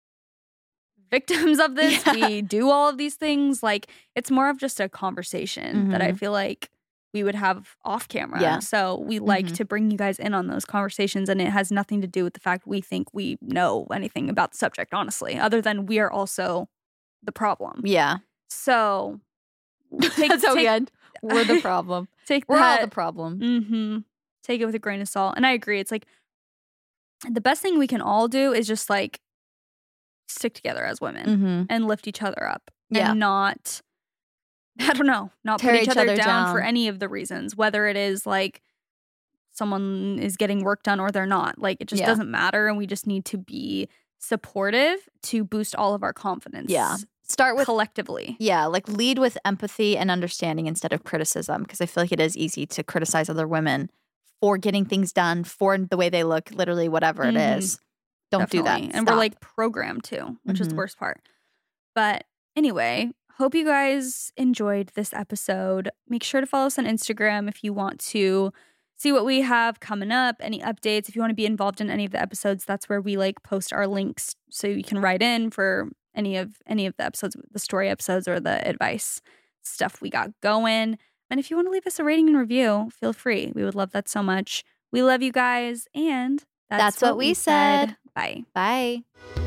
victims of this. Yeah. We do all of these things. Like it's more of just a conversation that I Mhm. feel like we would have off camera. Yeah. So we like Mhm. to bring you guys in on those conversations, and it has nothing to do with the fact we think we know anything about the subject, honestly, other than we are also the problem. Yeah. So take, That's how we take, end. We're the problem. take We're all that- the problem. Mm-hmm. Take it with a grain of salt. And I agree. It's like the best thing we can all do is just like stick together as women Mm-hmm. and lift each other up. Yeah. And not, I don't know, not Tear put each, each other, other down, for down. any of the reasons, whether it is like someone is getting work done or they're not. Like it just Yeah. doesn't matter. And we just need to be supportive to boost all of our confidence. Yeah. Start with collectively. Yeah, like lead with empathy and understanding instead of criticism, because I feel like it is easy to criticize other women for getting things done, for the way they look, literally whatever it Mhm. is. Don't do that. Definitely. And we're Stop. like programmed to, which is the Mhm. worst part. But anyway, hope you guys enjoyed this episode. Make sure to follow us on Instagram if you want to see what we have coming up, any updates. If you want to be involved in any of the episodes, that's where we like post our links so you can write in for any of any of the episodes, the story episodes or the advice stuff we got going. And if you want to leave us a rating and review, feel free. We would love that so much. We love you guys, and that's, That's what, what we, we said. said. Bye. Bye.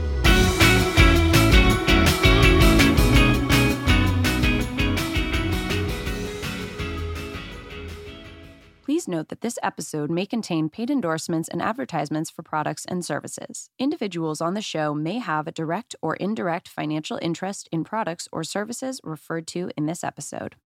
Please note that this episode may contain paid endorsements and advertisements for products and services. Individuals on the show may have a direct or indirect financial interest in products or services referred to in this episode.